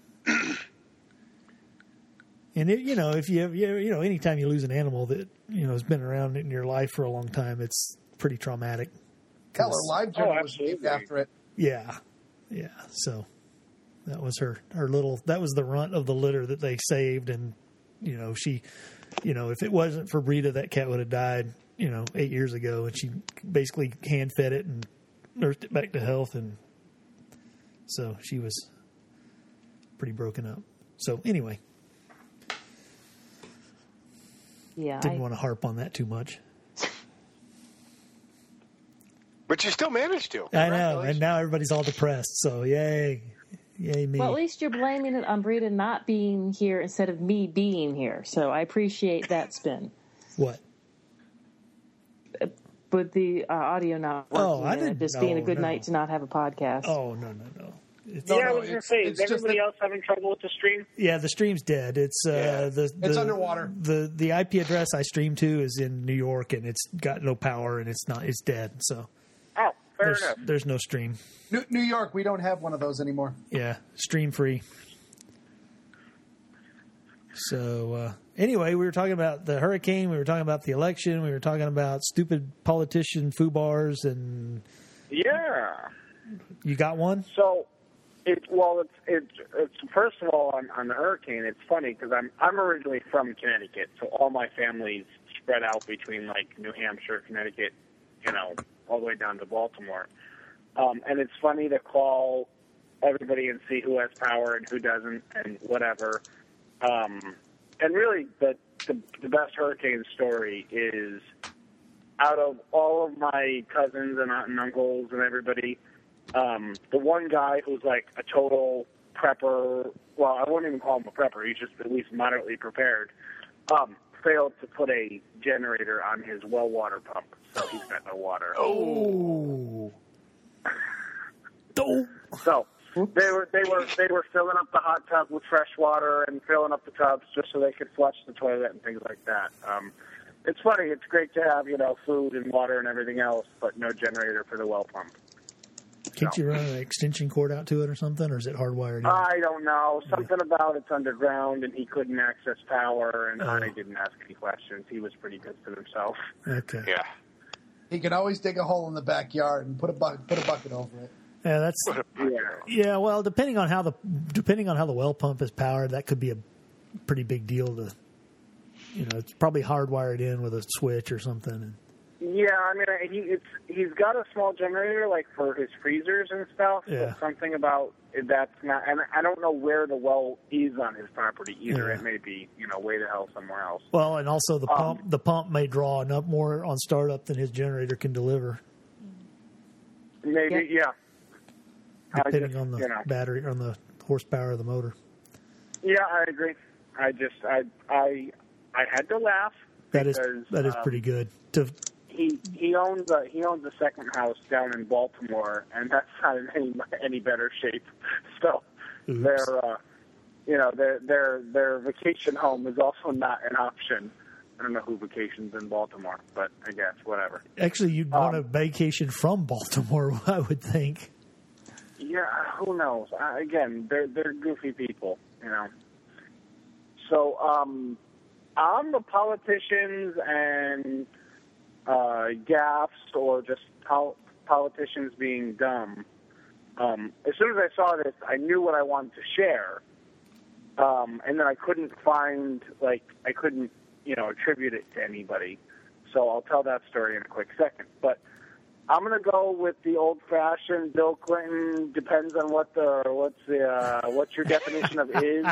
and if you anytime you lose an animal that has been around in your life for a long time, it's pretty traumatic. Hell, her live journal was named after it. Yeah. So that was her little. That was the runt of the litter that they saved, and she, if it wasn't for Brita, that cat would have died. 8 years ago, and she basically hand fed it and nursed it back to health, and so she was pretty broken up. So anyway, didn't want to harp on that too much. But you still managed to. I know, and now everybody's all depressed. So yay me. Well, at least you're blaming it on Brita not being here instead of me being here. So I appreciate that spin. What? With the audio not working. Oh, I didn't. Just being a good night to not have a podcast. Oh no. I was going to say, is everybody else having trouble with the stream? Yeah, the stream's dead. It's it's underwater. The IP address I stream to is in New York, and it's got no power, and it's dead. So fair enough. There's no stream. New York, we don't have one of those anymore. Yeah, stream free. So anyway, we were talking about the hurricane. We were talking about the election. We were talking about stupid politician foobars, and you got one. So, it's first of all on the hurricane. It's funny because I'm originally from Connecticut, so all my family's spread out between like New Hampshire, Connecticut, all the way down to Baltimore. And it's funny to call everybody and see who has power and who doesn't, and whatever. And really, the best hurricane story is out of all of my cousins and aunt and uncles and everybody, the one guy who's like a total prepper, well, I wouldn't even call him a prepper, he's just at least moderately prepared, failed to put a generator on his well water pump, so he's got no water. Oh. So they were filling up the hot tub with fresh water and filling up the tubs just so they could flush the toilet and things like that. It's funny. It's great to have food and water and everything else, but no generator for the well pump. Can't you run an extension cord out to it or something, or is it hardwired in? I don't know. Something about it's underground and he couldn't access power, and I didn't ask any questions. He was pretty good to himself. Okay. Yeah. He can always dig a hole in the backyard and put a bucket over it. Yeah, that's well, depending on how the well pump is powered, that could be a pretty big deal to it's probably hardwired in with a switch or something. Yeah, I mean he's got a small generator like for his freezers and stuff. Yeah. But something about that's not, and I don't know where the well is on his property either. Yeah. It may be way the hell somewhere else. Well, and also the pump may draw enough more on startup than his generator can deliver. Maybe, yeah. Depending on the battery, on the horsepower of the motor. Yeah, I agree. I had to laugh. That is pretty good. He owns a second house down in Baltimore, and that's not in any better shape. So their vacation home is also not an option. I don't know who vacations in Baltimore, but I guess whatever. Actually, you'd want a vacation from Baltimore, I would think. Yeah, who knows? Again, they're goofy people, So on the politicians and gaffes or just politicians being dumb, as soon as I saw this, I knew what I wanted to share, and then I couldn't find, I couldn't, attribute it to anybody. So I'll tell that story in a quick second. But I'm going to go with the old-fashioned Bill Clinton. Depends on what's your definition of is.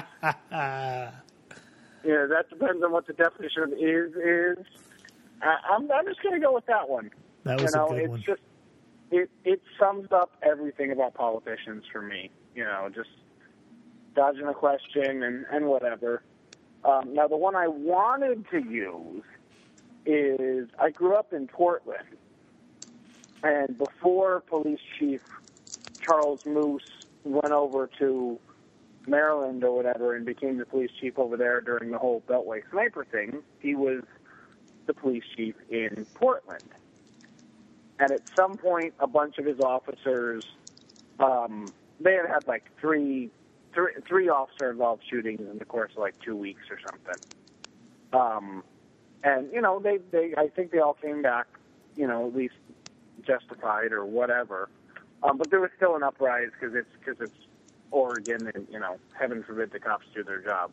That depends on what the definition of is. I'm just going to go with that one. That was a good one. Just it sums up everything about politicians for me. Just dodging a question and whatever. Now, the one I wanted to use is I grew up in Portland, and before Police Chief Charles Moose went over to Maryland or whatever and became the police chief over there during the whole Beltway sniper thing. He was the police chief in Portland. And at some point, a bunch of his officers, they had like three officer-involved shootings in the course of like 2 weeks or something. And, you know, I think they all came back, you know, at least justified or whatever. But there was still an uprise because it's Oregon and, you know, heaven forbid the cops do their job.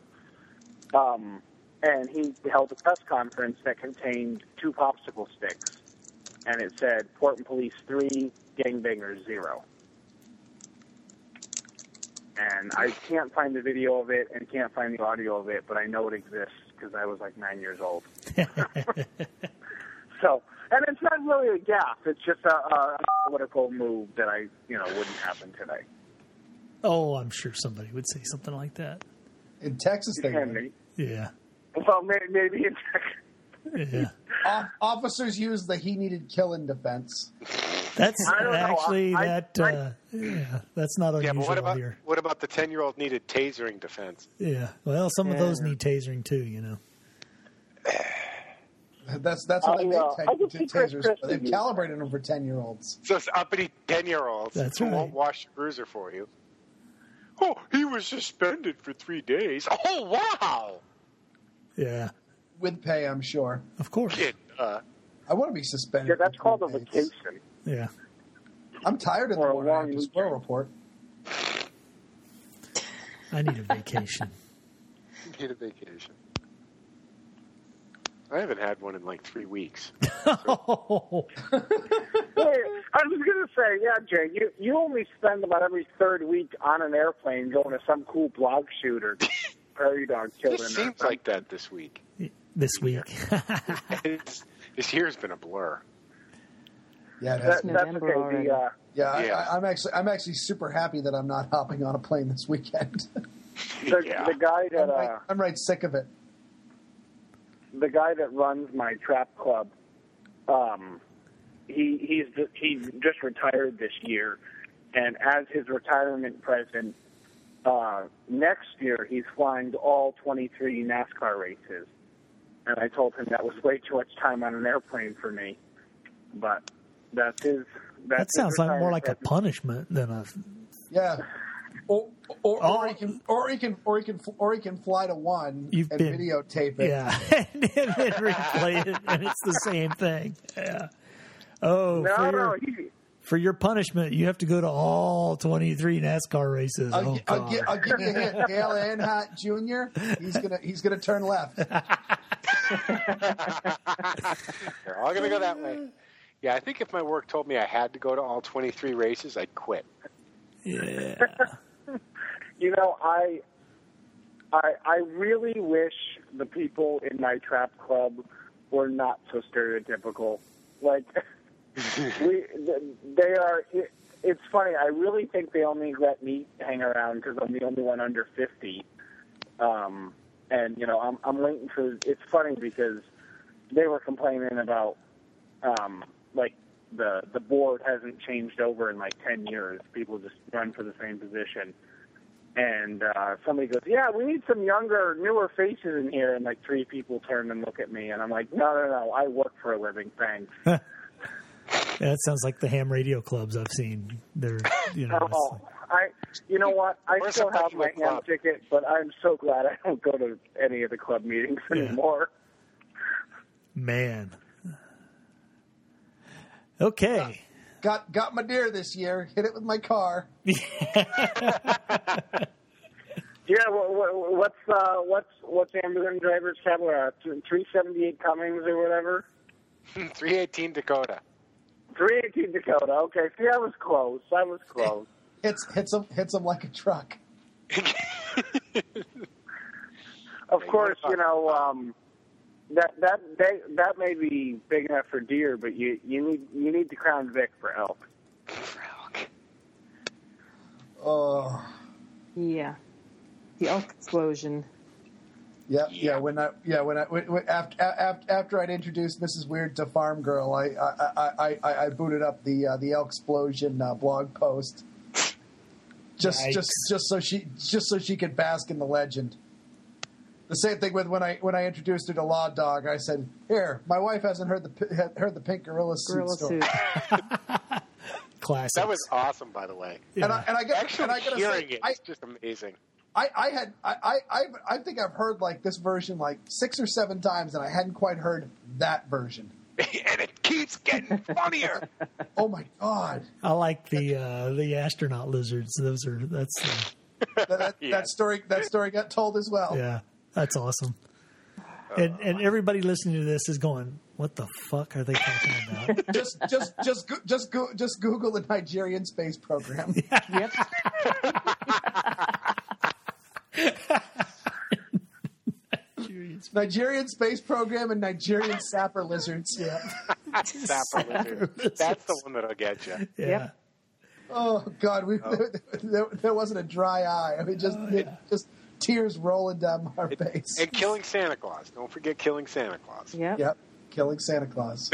And he held a press conference that contained 2 popsicle sticks. And it said, Portland Police 3, gangbangers 0. And I can't find the video of it and can't find the audio of it, but I know it exists because I was like 9 years old. So, and it's not really a gaffe. It's just a political move that wouldn't happen today. Oh, I'm sure somebody would say something like that. In Texas, they would. Yeah. Well, maybe in Texas. Yeah. Officers use the "he needed killing" defense. That's actually that's not unusual Yeah, but here. what about the 10-year-old needed tasering defense? Yeah. Well, some of those need tasering too, you know. That's what they make tasers. They've calibrated them for 10-year-olds. So it's uppity 10-year-olds That's who right. won't wash your bruiser for you. Oh, he was suspended for 3 days. Oh, wow! Yeah. With pay, I'm sure. Of course. Kid, I want to be suspended. Yeah, that's for called a 3 days. vacation. Yeah. I'm tired of the Or a morning long after squirrel report. I need a vacation. Need a vacation. I haven't had one in like 3 weeks. Oh. Hey, I was going to say, yeah, Jay, you only spend about every 3rd week on an airplane going to some cool blog shoot or prairie dog killing. It seems like that this week. This week. This year's been a blur. Yeah, That's November okay. already. I'm actually super happy that I'm not hopping on a plane this weekend. The guy that I'm right sick of it. the guy that runs my trap club, he's just retired this year, and as his retirement present, next year he's flying to all 23 NASCAR races. And I told him that was way too much time on an airplane for me, but that's his. That sounds like more like a punishment than a. Yeah. Or he can fly to one and videotape it. Yeah, and then replay it, and it's the same thing. Yeah. Oh, for your punishment, you have to go to all 23 NASCAR races. I'll give you a hint. Dale Earnhardt Jr. He's gonna turn left. They're all gonna go that way. Yeah, I think if my work told me I had to go to all 23 races, I'd quit. Yeah. You know, I really wish the people in my trap club were not so stereotypical. Like, they are. It's funny. I really think they only let me hang around because I'm the only one under 50. And you know, I'm waiting for. It's funny because they were complaining about, like the board hasn't changed over in like 10 years. People just run for the same position. And somebody goes, yeah, we need some younger, newer faces in here. And like 3 people turn and look at me, and I'm like, no, I work for a living. Thanks. Yeah, that sounds like the ham radio clubs I've seen. They're, you know, you know what? I Where's still the have my ham ticket, but I'm so glad I don't go to any of the club meetings anymore. Man. Okay. Got my deer this year. Hit it with my car. Yeah, what's ambulance drivers have? 378 Cummings or whatever. 318 Dakota. 318 Dakota. Okay, see, I was close. Hits them like a truck. Of course, you know that may be big enough for deer, but you need the Crown Vic for elk. Oh. Yeah. The elk explosion. Yeah. After I'd introduced Mrs. Weird to Farm Girl, I booted up the Elk Explosion blog post. just so she could bask in the legend. The same thing with when I introduced her to Law Dog. I said, "Here, my wife hasn't heard the Pink Gorilla Suit story." Classic. That was awesome, by the way. Yeah. And I Hearing say, it's just amazing. I think I've heard like this version like 6 or 7 times, and I hadn't quite heard that version. And it keeps getting funnier. Oh my God! I like the astronaut lizards. That story got told as well. Yeah, that's awesome. And everybody listening to this is going, "What the fuck are they talking about?" just Google the Nigerian space program. Yep. Nigerian space program and Nigerian sapper lizards. Yeah, Sapper lizards. That's the one that'll get you. yeah. Yep. Oh God, there wasn't a dry eye. I mean, just tears rolling down my face. And killing Santa Claus. Don't forget killing Santa Claus. Yep. Killing Santa Claus.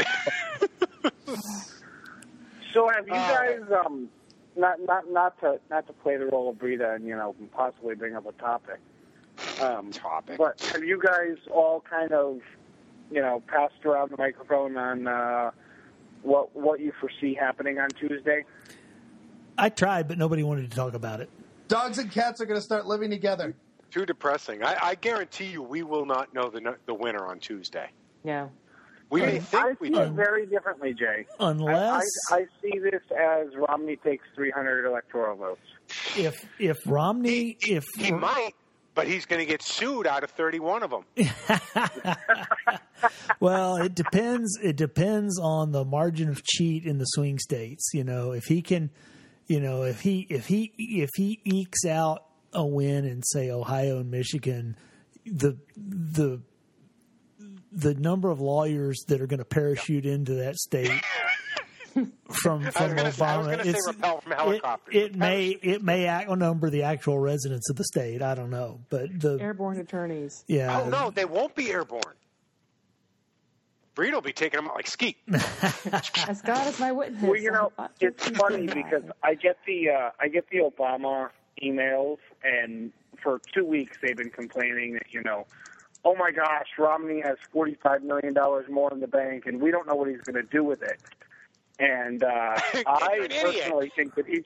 So have you guys not to play the role of Brita and possibly bring up a topic? But have you guys all kind of passed around the microphone on what you foresee happening on Tuesday? I tried, but nobody wanted to talk about it. Dogs and cats are going to start living together. Too depressing. I guarantee you we will not know the winner on Tuesday. Yeah. We may I think we see it do. very differently, Jay. Unless I see this as Romney takes 300 electoral votes. if Romney He might, but he's going to get sued out of 31 of them. Well, it depends. It depends on the margin of cheat in the swing states. If he can, if he ekes out a win in say Ohio and Michigan, the number of lawyers that are going to parachute into that state from Obama, I was going to say repel from helicopters. it may outnumber the actual residents of the state. I don't know, but the Airborne attorneys. yeah. Oh, no, they won't be airborne. Breed will be taking them out like skeet. As God is my witness. Well, it's funny because I get the Obama emails, and for 2 weeks they've been complaining that oh my gosh, Romney has $45 million more in the bank, and we don't know what he's going to do with it. And I personally think that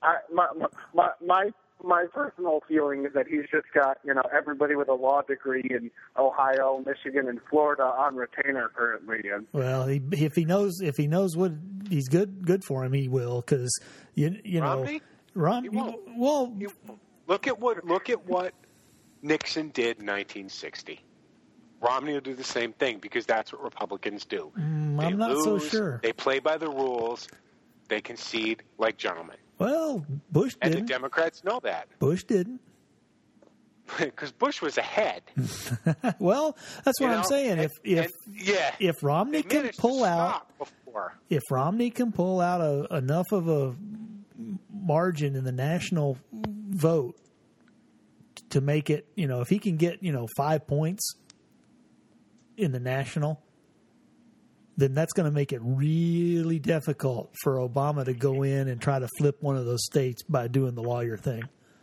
my personal feeling is that he's just got everybody with a law degree in Ohio, Michigan, and Florida on retainer currently. And well, if he knows what he's good for him, he will because Romney. Well, Look at what Nixon did in 1960. Romney will do the same thing because that's what Republicans do. I'm not so sure. They play by the rules. They concede like gentlemen. Well, Bush And didn't. the Democrats know that. Bush didn't. Because Bush was ahead. Well, that's what I'm saying. If Romney can pull out, if Romney can pull out enough of a margin in the national vote to make it, if he can get 5 points in the national, then that's going to make it really difficult for Obama to go in and try to flip one of those states by doing the lawyer thing.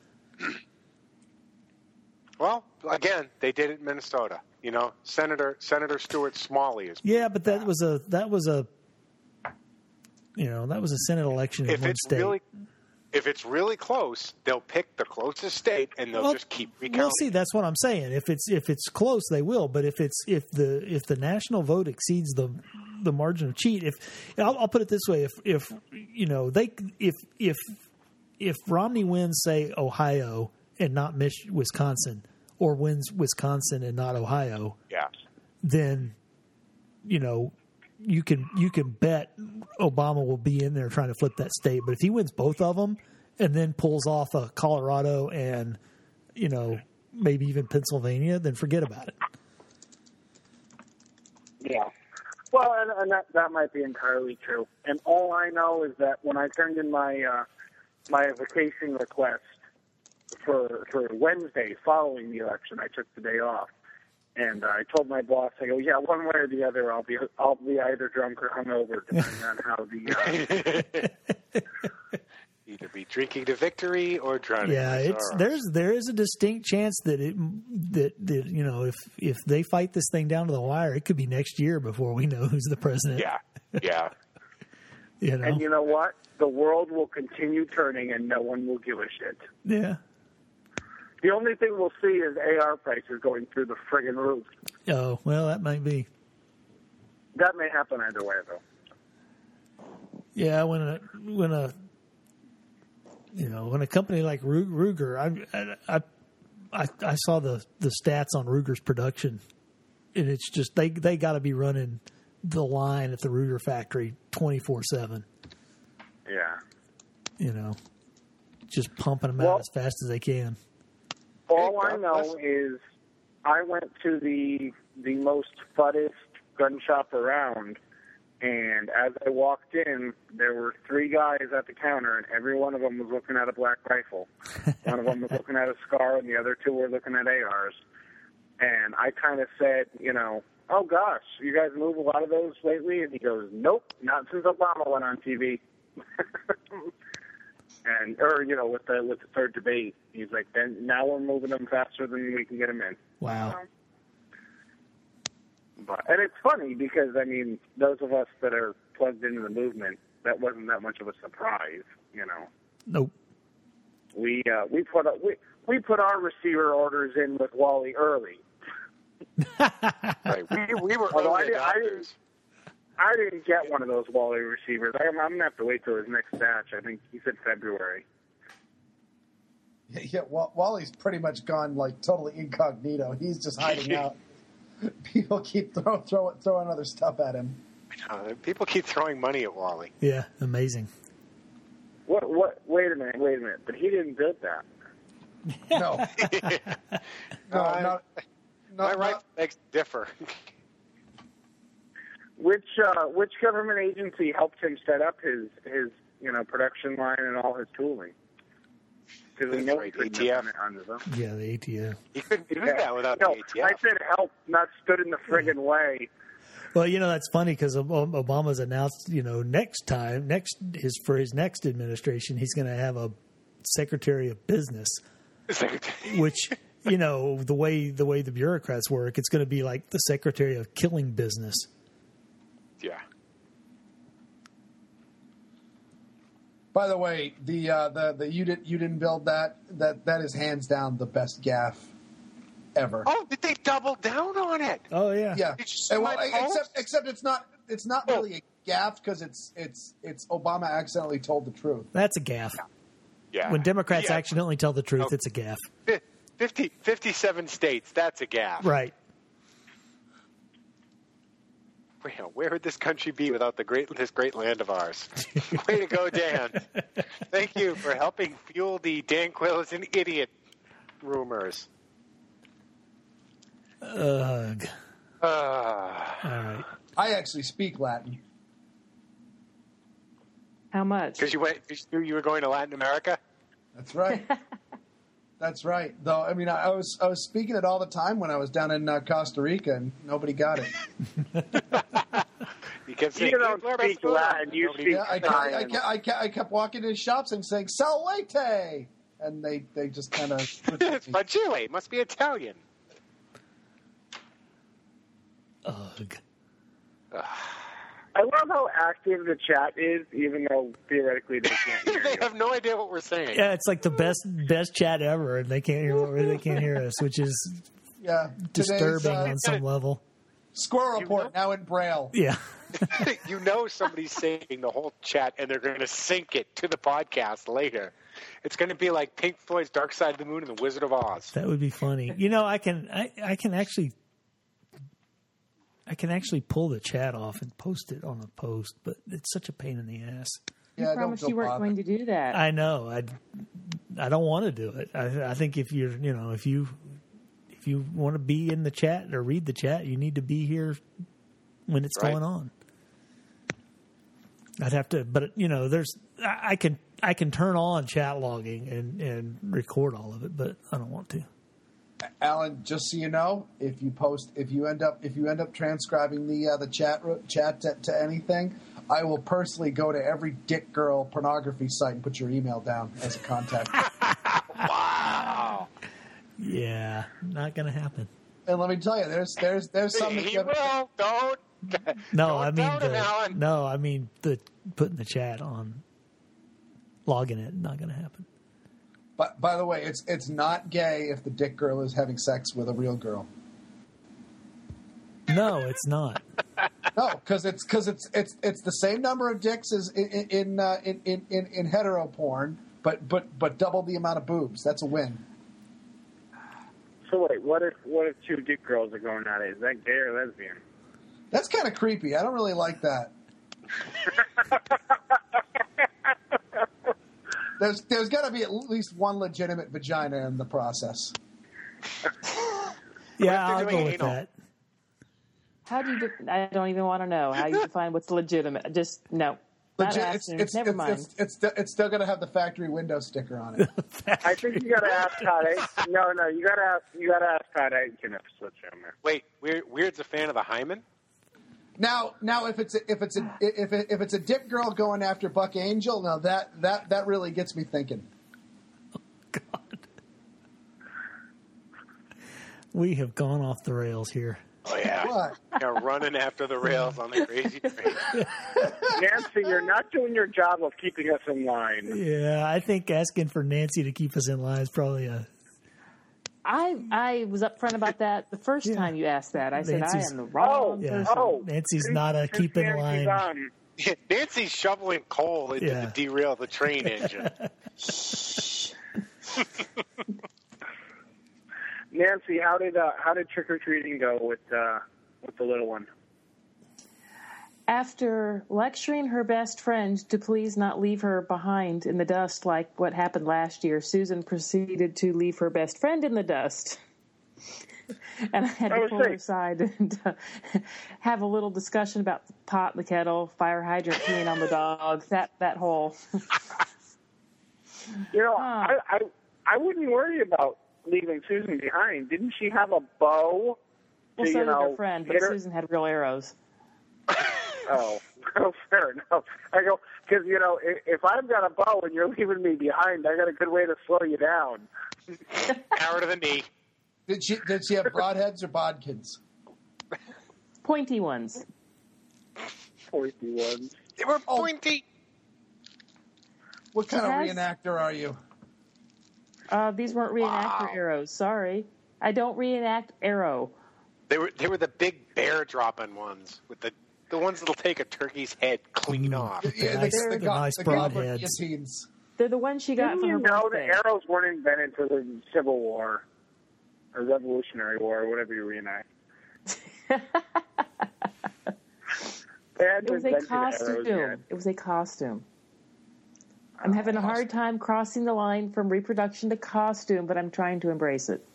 Well, again, they did it in Minnesota. Senator Stuart Smalley is. Yeah, but that was a Senate election in one state. If it's really close, they'll pick the closest state and they'll just keep recounting. Well, see, that's what I'm saying. If it's close, they will. But if the national vote exceeds the margin of cheat, I'll put it this way: if Romney wins, say Ohio and not Wisconsin, or wins Wisconsin and not Ohio, yeah, then you can bet Obama will be in there trying to flip that state. But if he wins both of them and then pulls off a Colorado and maybe even Pennsylvania, then forget about it. Yeah. Well, and that might be entirely true. And all I know is that when I turned in my vacation request for Wednesday following the election, I took the day off. And I told my boss, I go, yeah, one way or the other, I'll be either drunk or hungover, depending on how the. either be drinking to victory or drowning. Yeah, in sorrow. there is a distinct chance that if they fight this thing down to the wire, it could be next year before we know who's the president. Yeah. And you know what? The world will continue turning, and no one will give a shit. Yeah. The only thing we'll see is AR prices going through the friggin' roof. Oh, well, that might be. That may happen either way, though. Yeah, when a company like Ruger, I saw the stats on Ruger's production, and it's just they got to be running the line at the Ruger factory 24/7. Yeah. Just pumping them out as fast as they can. All I know is I went to the most fuddest gun shop around, and as I walked in, there were 3 guys at the counter, and every one of them was looking at a black rifle. One of them was looking at a SCAR, and the other 2 were looking at ARs. And I kind of said, oh gosh, you guys move a lot of those lately? And he goes, nope, not since Obama went on TV. With the third debate, he's like, then now we're moving them faster than we can get them in. Wow. And it's funny because those of us that are plugged into the movement, that wasn't that much of a surprise, Nope. We put our receiver orders in with Wally early. Right. We were early adopters. I didn't get one of those Wally receivers. I'm going to have to wait till his next batch. I think he said February. Yeah, Wally's pretty much gone like totally incognito. He's just hiding out. People keep throwing other stuff at him. People keep throwing money at Wally. Yeah, amazing. What? Wait a minute. But he didn't build that. No. My right legs differ. Which government agency helped him set up his production line and all his tooling? Because we know he couldn't have done it on his own. Yeah, the ATF. He couldn't do that without the ATF. I said help, not stood in the friggin' way. Well, that's funny because Obama's announced, for his next administration, he's going to have a Secretary of Business, which, the way the bureaucrats work, it's going to be like the Secretary of Killing Business. Yeah. By the way, the you didn't build that is hands down the best gaff ever. Oh, did they double down on it? Oh yeah. Yeah. Did you see my Except it's not really a gaff because it's Obama accidentally told the truth. That's a gaff. Yeah. When Democrats accidentally tell the truth, it's a gaff. 57 states, that's a gaff. Right. Where would this country be without this great land of ours? Way to go, Dan. Thank you for helping fuel the Dan Quayle is an idiot rumors. Ugh. All right. I actually speak Latin. How much? Because you knew you were going to Latin America? That's right. That's right. Though, I was speaking it all the time when I was down in Costa Rica, and nobody got it. You kept saying, you don't speak Latin. You speak Italian. I kept walking into shops and saying "Salute," and they just kind of. It's Facile. It must be Italian. Ugh. I love how active the chat is, even though theoretically they can't hear They you. have no idea what we're saying. Yeah, it's like the best chat ever, and they can't hear us, which is disturbing on some level. Squirrel Report now in Braille. Yeah. Somebody's saying the whole chat, and they're going to sync it to the podcast later. It's going to be like Pink Floyd's "Dark Side of the Moon" and "The Wizard of Oz." That would be funny. I can actually pull the chat off and post it on a post, but it's such a pain in the ass. Yeah, I promised you weren't going to do that. I know. I don't want to do it. I think if you're, if you want to be in the chat or read the chat, you need to be here when it's going on. I'd have to, but I can turn on chat logging and record all of it, but I don't want to. Alan, just so you know, if you end up transcribing the chat to anything, I will personally go to every dick girl pornography site and put your email down as a contact. Wow. Yeah, not going to happen. And let me tell you, there's some that He you will. Don't. No, don't I mean doubt him, Alan. the putting the chat on, logging it, not going to happen. But by the way, it's not gay if the dick girl is having sex with a real girl. No, it's not. No, because it's the same number of dicks as in hetero porn, but double the amount of boobs. That's a win. So wait, what if two dick girls are going at it? Is that gay or lesbian? That's kind of creepy. I don't really like that. There's got to be at least one legitimate vagina in the process. Yeah, I'll doing go with anal? that. How do you? I don't even want to know how you define what's legitimate. Just no. Not asking. Never mind. It's still going to have the factory window sticker on it. I think you got to ask Todd. No, you got to ask Todd Aitken if switch on there. Wait, Weird's a fan of the hymen? Now, if it's a dick girl going after Buck Angel, now that really gets me thinking. God. We have gone off the rails here. Oh, yeah. What? You're running after the rails on the crazy train. Nancy, you're not doing your job of keeping us in line. Yeah, I think asking for Nancy to keep us in line is probably a... I was upfront about that the first time you asked that. I said Nancy's- I am the wrong person. Nancy's not a keep in Nancy's line. on. Nancy's shoveling coal into the derail the train engine. Nancy, how did trick or treating go with the little one? After lecturing her best friend to please not leave her behind in the dust like what happened last year, Susan proceeded to leave her best friend in the dust. And I had to pull her aside and have a little discussion about the pot in the kettle, fire hydrant peeing on the dog, that whole. You know, I wouldn't worry about leaving Susan behind. Didn't she have a bow? Well, so did her friend, but Susan had real arrows. Oh, fair enough. I go, because, you know, if I've got a bow and you're leaving me behind, I got a good way to slow you down. Arrow to the knee. Did she have broadheads or bodkins? Pointy ones. Pointy ones. They were pointy. What kind of reenactor are you? These weren't reenactor arrows. Sorry. I don't reenact arrow. They were the big bear dropping ones with the ones that'll take a turkey's head clean off. Yeah, the nice broadheads. guillotines. They're the ones she got Didn't from her you know birthday. the arrows weren't invented for the Civil War or Revolutionary War or whatever you reenact? It was a costume. It was a costume. I'm having a hard time crossing the line from reproduction to costume, but I'm trying to embrace it.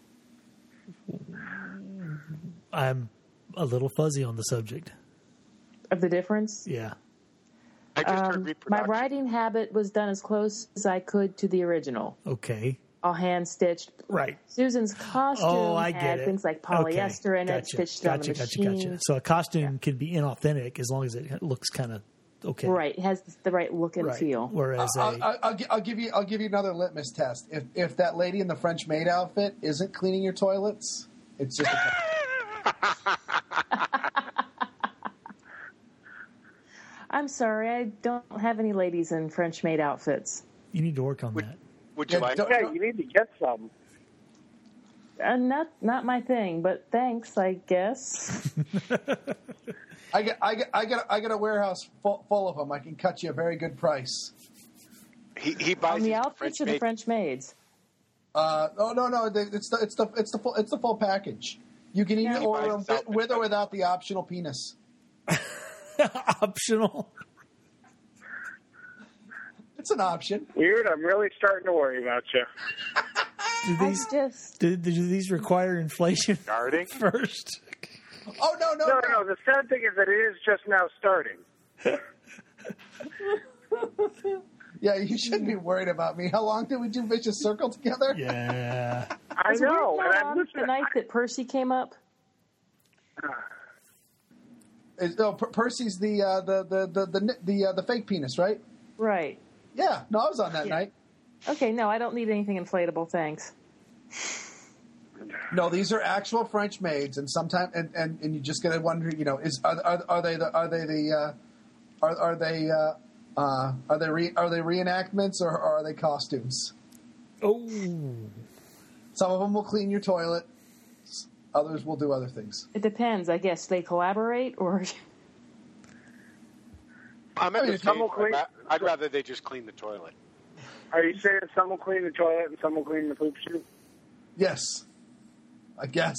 I'm a little fuzzy on the subject. Of the difference? Yeah. I just heard My reproduction. writing habit was done as close as I could to the original. Okay. All hand-stitched. Right. Susan's costume I get had it. things like polyester in it, Gotcha. stitched on the machine. Gotcha. So a costume can be inauthentic as long as it looks kind of okay. Right. It has the right look and feel. Whereas I'll give you another litmus test. If that lady in the French maid outfit isn't cleaning your toilets, it's just I'm sorry, I don't have any ladies in French maid outfits. you need to work on that. Would you like Yeah, you need to get some. Not my thing, but thanks, I guess. I got a warehouse full of them. I can cut you a very good price. He buys On the these outfits or the French-made- French maids? No. It's the full package. You can either order them with or without the optional penis. Optional. It's an option. Weird. I'm really starting to worry about you. Do these require inflation Guarding? first? Oh no. No. The sad thing is that it is just now starting. Yeah, you shouldn't be worried about me. How long did we do Vicious Circle together? Yeah. I Was know. Weird And not I'm on the listening. night that Percy came up? Percy's the fake penis, right? Right. Yeah. No, I was on that night. Okay, no, I don't need anything inflatable, thanks. No, these are actual French maids, and sometimes and you just gotta wonder, you know, are they reenactments or are they costumes? Oh, Some of them will clean your toilet. Others will do other things. It depends, I guess. They collaborate, or I'm at the some will stage clean- where I'd rather they just clean the toilet. Are you saying some will clean the toilet and some will clean the poop chute? Yes, I guess.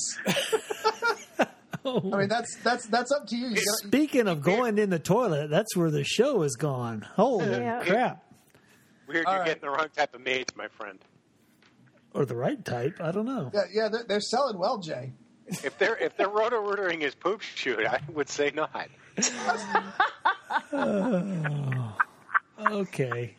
I mean, that's up to you. You gotta- speaking of going in the toilet, that's where the show is gone. Holy Yeah. crap! Weird, All you're right. getting the wrong type of maids, my friend. Or the right type? I don't know. yeah, they're selling well, Jay. If they're roto-rootering his poop chute, I would say not. Okay.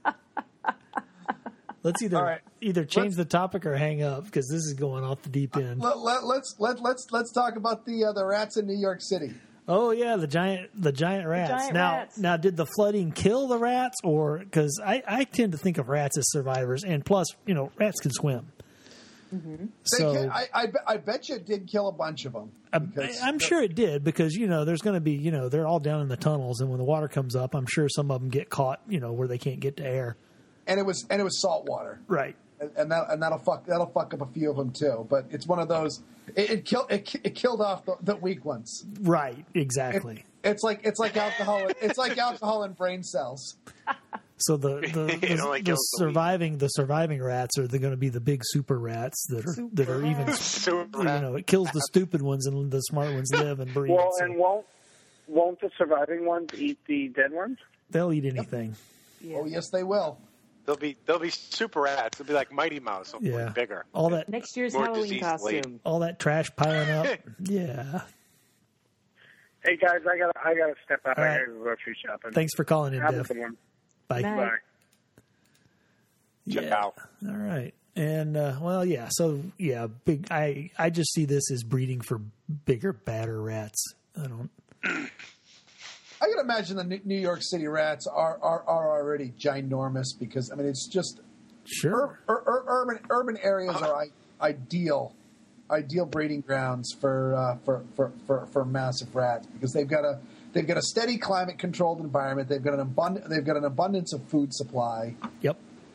Let's All right. either change the topic or hang up because this is going off the deep end. Let's talk about the rats in New York City. Oh yeah, the giant rats. Now, did the flooding kill the rats, or because I tend to think of rats as survivors, and plus, you know, rats can swim. Mm-hmm. I bet you it did kill a bunch of them. I'm sure it did because, you know, there's going to be, you know, they're all down in the tunnels, and when the water comes up, I'm sure some of them get caught, you know, where they can't get to air. And it was salt water, Right. and that'll fuck up a few of them too. But it's one of those. It killed off the weak ones. Right. Exactly. It's like alcohol. It's like alcohol in brain cells. So the only kills the surviving rats are going to be the big super rats that are even Super you know, it kills the stupid ones and the smart ones live and breathe. Well, so and won't the surviving ones eat the dead ones? they'll eat anything. yeah. Oh yes, they will. They'll be super rats. They'll be like Mighty Mouse, only Yeah. bigger. All that Next year's More Halloween disease costume. laden. all that trash piling up. Yeah. Hey guys, I gotta step out. All I right. gotta go grocery shopping. Thanks for calling in, Have a Dev. good one. Bye. Night. Bye. Check Yeah. out. All right. And well, yeah. So yeah, big. I just see this as breeding for bigger, badder rats. I don't. I can imagine the New York City rats are already ginormous because I mean it's just Sure. urban areas are ideal breeding grounds for massive rats because they've got a steady climate controlled environment. They've got an abundance of food supply. Yep.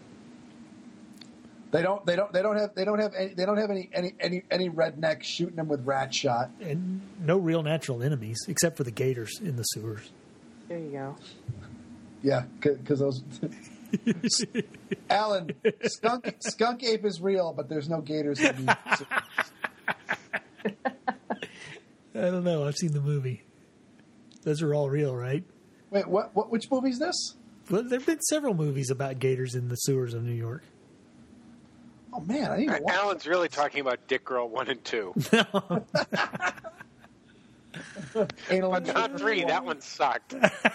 They don't have any rednecks shooting them with rat shot. And no real natural enemies except for the gators in the sewers. There you go. Yeah, because those. Alan, skunk ape is real, but there's no gators in the. I don't know. I've seen the movie. Those are all real, right? Wait, what? Which movie is this? Well, there have been several movies about gators in the sewers of New York. Oh man, I didn't even watch. Alan's really talking about Dick Girl 1 and 2, Anal but not 3. That one sucked.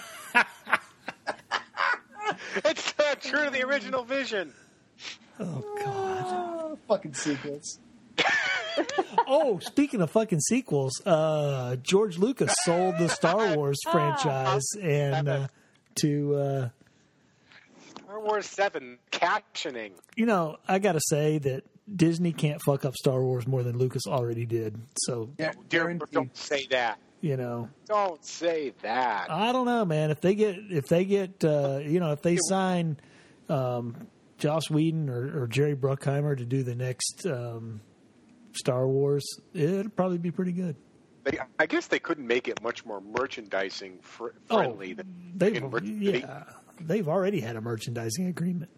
It's not true to the original vision. Oh God. fucking sequels. Oh, speaking of fucking sequels, George Lucas sold the Star Wars franchise and to Star Wars 7 captioning. you know, I got to say that Disney can't fuck up Star Wars more than Lucas already did. So, Yeah, Dear, guaranteed. don't say that. you know, Don't say that. I don't know, man. If they get, you know, if they sign Joss Whedon or Jerry Bruckheimer to do the next Star Wars, it'd probably be pretty good. I guess they couldn't make it much more merchandising friendly. They've already had a merchandising agreement.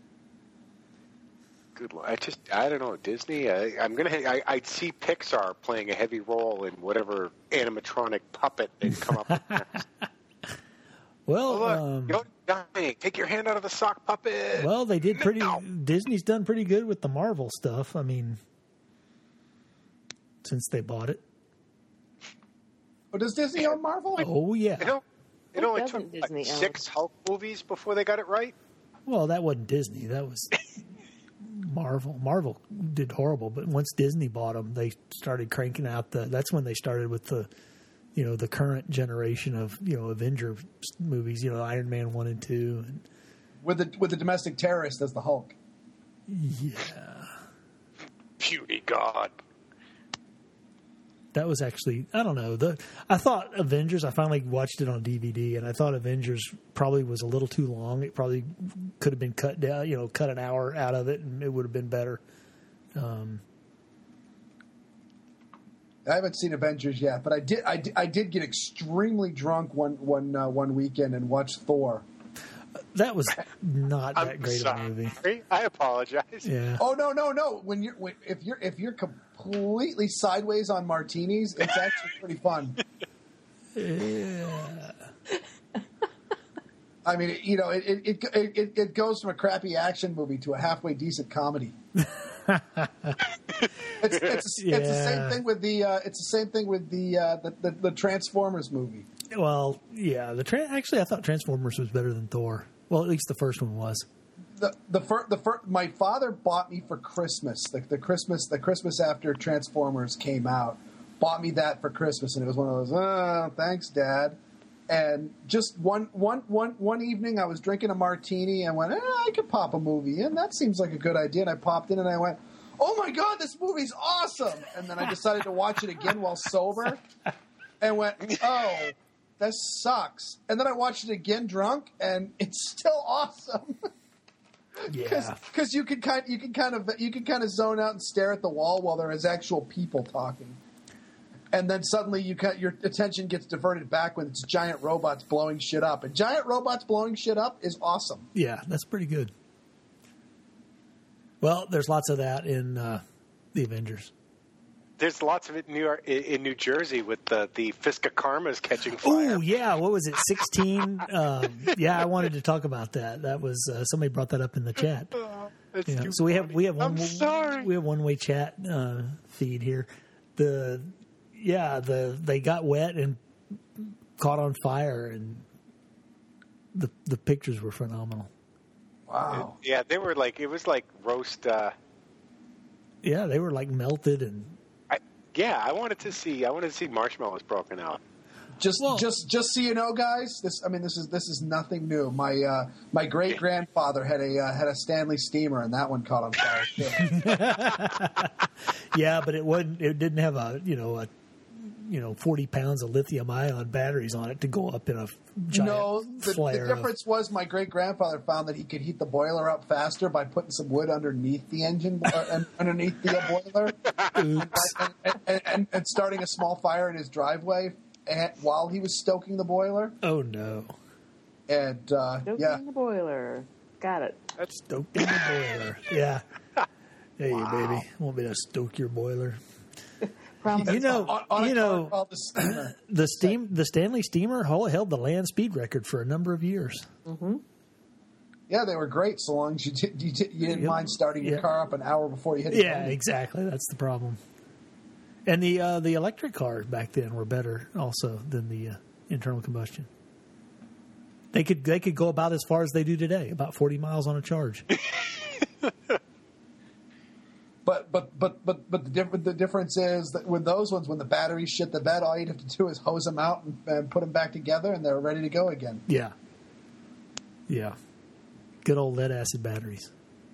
Good Lord. I don't know, Disney. I'd see Pixar playing a heavy role in whatever animatronic puppet they'd come up with next. Well, Look, you're dying. Take your hand out of the sock puppet. well, they did pretty. No. Disney's done pretty good with the Marvel stuff. I mean, since they bought it. Oh, does Disney own Marvel? Oh yeah. It only doesn't took Disney own? 6 Hulk movies before they got it right. Well, that wasn't Disney. That was Marvel. Marvel did horrible, but once Disney bought them, they started cranking out that's when they started with the the current generation of Avenger movies. Iron Man 1 and 2, and with the domestic terrorist as the Hulk. Yeah, Beauty God. that was actually, I don't know. I thought Avengers. I finally watched it on DVD, and I thought Avengers probably was a little too long. It probably could have been cut down. Cut an hour out of it, and it would have been better. I haven't seen Avengers yet, but I did get extremely drunk one weekend and watch Thor. That was not that great of a movie. I apologize. Yeah. Oh no! If you're completely sideways on martinis, it's actually pretty fun. Yeah. I mean, it goes from a crappy action movie to a halfway decent comedy. It's the same thing with the Transformers movie. Well, yeah. Actually, I thought Transformers was better than Thor. Well, at least the first one was. My father bought me for Christmas the Christmas after Transformers came out, bought me that for Christmas, and it was one of those. Oh, thanks, Dad. And just one evening, I was drinking a martini and went, I could pop a movie in. That seems like a good idea. And I popped in and I went, oh my God, this movie's awesome! And then I decided to watch it again while sober, and went, oh, this sucks. And then I watched it again drunk, and it's still awesome. Yeah, because you can kind of zone out and stare at the wall while there is actual people talking, and then suddenly your attention gets diverted back when it's giant robots blowing shit up. And giant robots blowing shit up is awesome. Yeah, that's pretty good. Well, there's lots of that in the Avengers. There's lots of it in New Jersey with the Fisk of Karmas catching fire. Oh, yeah. What was it, 16? Yeah, I wanted to talk about that. That was somebody brought that up in the chat. Yeah. So we have one-way chat feed here. They got wet and caught on fire, and the pictures were phenomenal. Wow. Yeah, they were it was like roast. Yeah, they were like melted and. I wanted to see marshmallows broken out. Just so you know, guys, this is nothing new. My great grandfather had a Stanley steamer, and that one caught on fire too. Yeah, but it didn't have a 40 pounds of lithium ion batteries on it to go up in a giant flare. The difference was my great grandfather found that he could heat the boiler up faster by putting some wood underneath the engine, underneath the boiler, and starting a small fire in his driveway while he was stoking the boiler. Oh no! And stoking the boiler, got it. That's stoked in the boiler. Yeah. Hey, baby, want me to stoke your boiler? The Stanley steamer held the land speed record for a number of years. Mm-hmm. Yeah, they were great so long as you didn't mind starting your car up an hour before you hit it. Yeah, exactly. That's the problem. And the electric cars back then were better also than the internal combustion. They could go about as far as they do today, about 40 miles on a charge. But the difference is that with those ones, when the batteries shit the bed, all you'd have to do is hose them out and put them back together, and they're ready to go again. Yeah. Yeah. Good old lead acid batteries.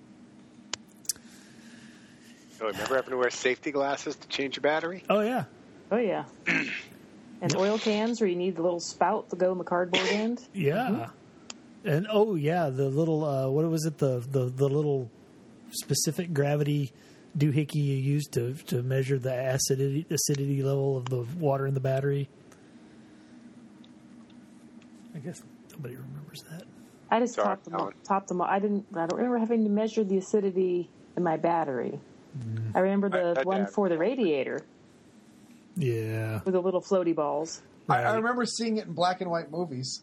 Oh, remember having to wear safety glasses to change your battery? Oh, yeah. Oh, yeah. And oil cans where you need the little spout to go in the cardboard end. Yeah. Mm-hmm. And, the little, what was it, the little specific gravity doohickey you used to measure the acidity level of the water in the battery. I guess nobody remembers that. I just topped them. I don't remember having to measure the acidity in my battery. I remember the one for the radiator. Yeah. With the little floaty balls. Right. I remember seeing it in black and white movies.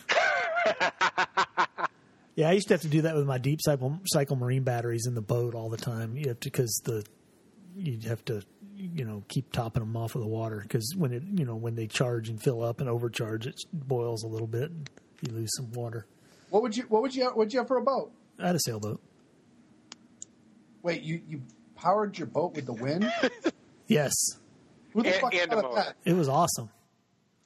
Yeah, I used to have to do that with my deep cycle marine batteries in the boat all the time. Because you'd have to keep topping them off of the water because when they charge and fill up and overcharge, it boils a little bit and you lose some water. What'd you have for a boat? I had a sailboat. Wait, you powered your boat with the wind? Yes. Who the fuck thought of that? It was awesome.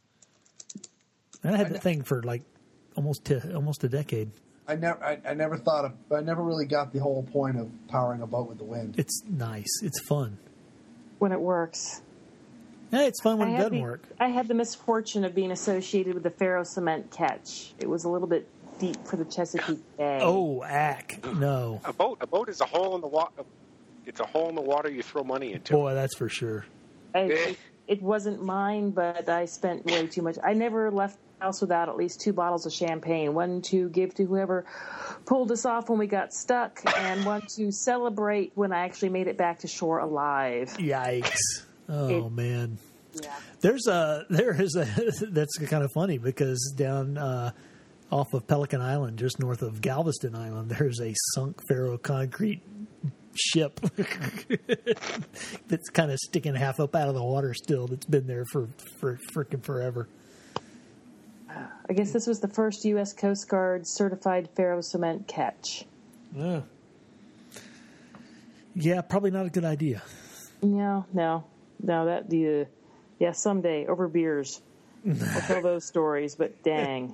And I had that thing for like almost a decade. I never really got the whole point of powering a boat with the wind. It's nice. It's fun. When it works. Yeah, it's fun when it doesn't work. I had the misfortune of being associated with the Faro Cement catch. It was a little bit deep for the Chesapeake Bay. Oh, no. A boat is a hole in the water. It's a hole in the water you throw money into. Boy, that's for sure. It wasn't mine, but I spent way too much. I never left the house without at least 2 bottles of champagne. One to give to whoever pulled us off when we got stuck, and one to celebrate when I actually made it back to shore alive. Yikes. Oh, man. Yeah. There is a that's kind of funny because down off of Pelican Island, just north of Galveston Island, there's a sunk Faro concrete ship that's kind of sticking half up out of the water still. That's been there for freaking forever. I guess this was the first U.S. Coast Guard certified Faro Cement catch. Yeah, probably not a good idea. No, someday over beers. I'll tell those stories, but dang.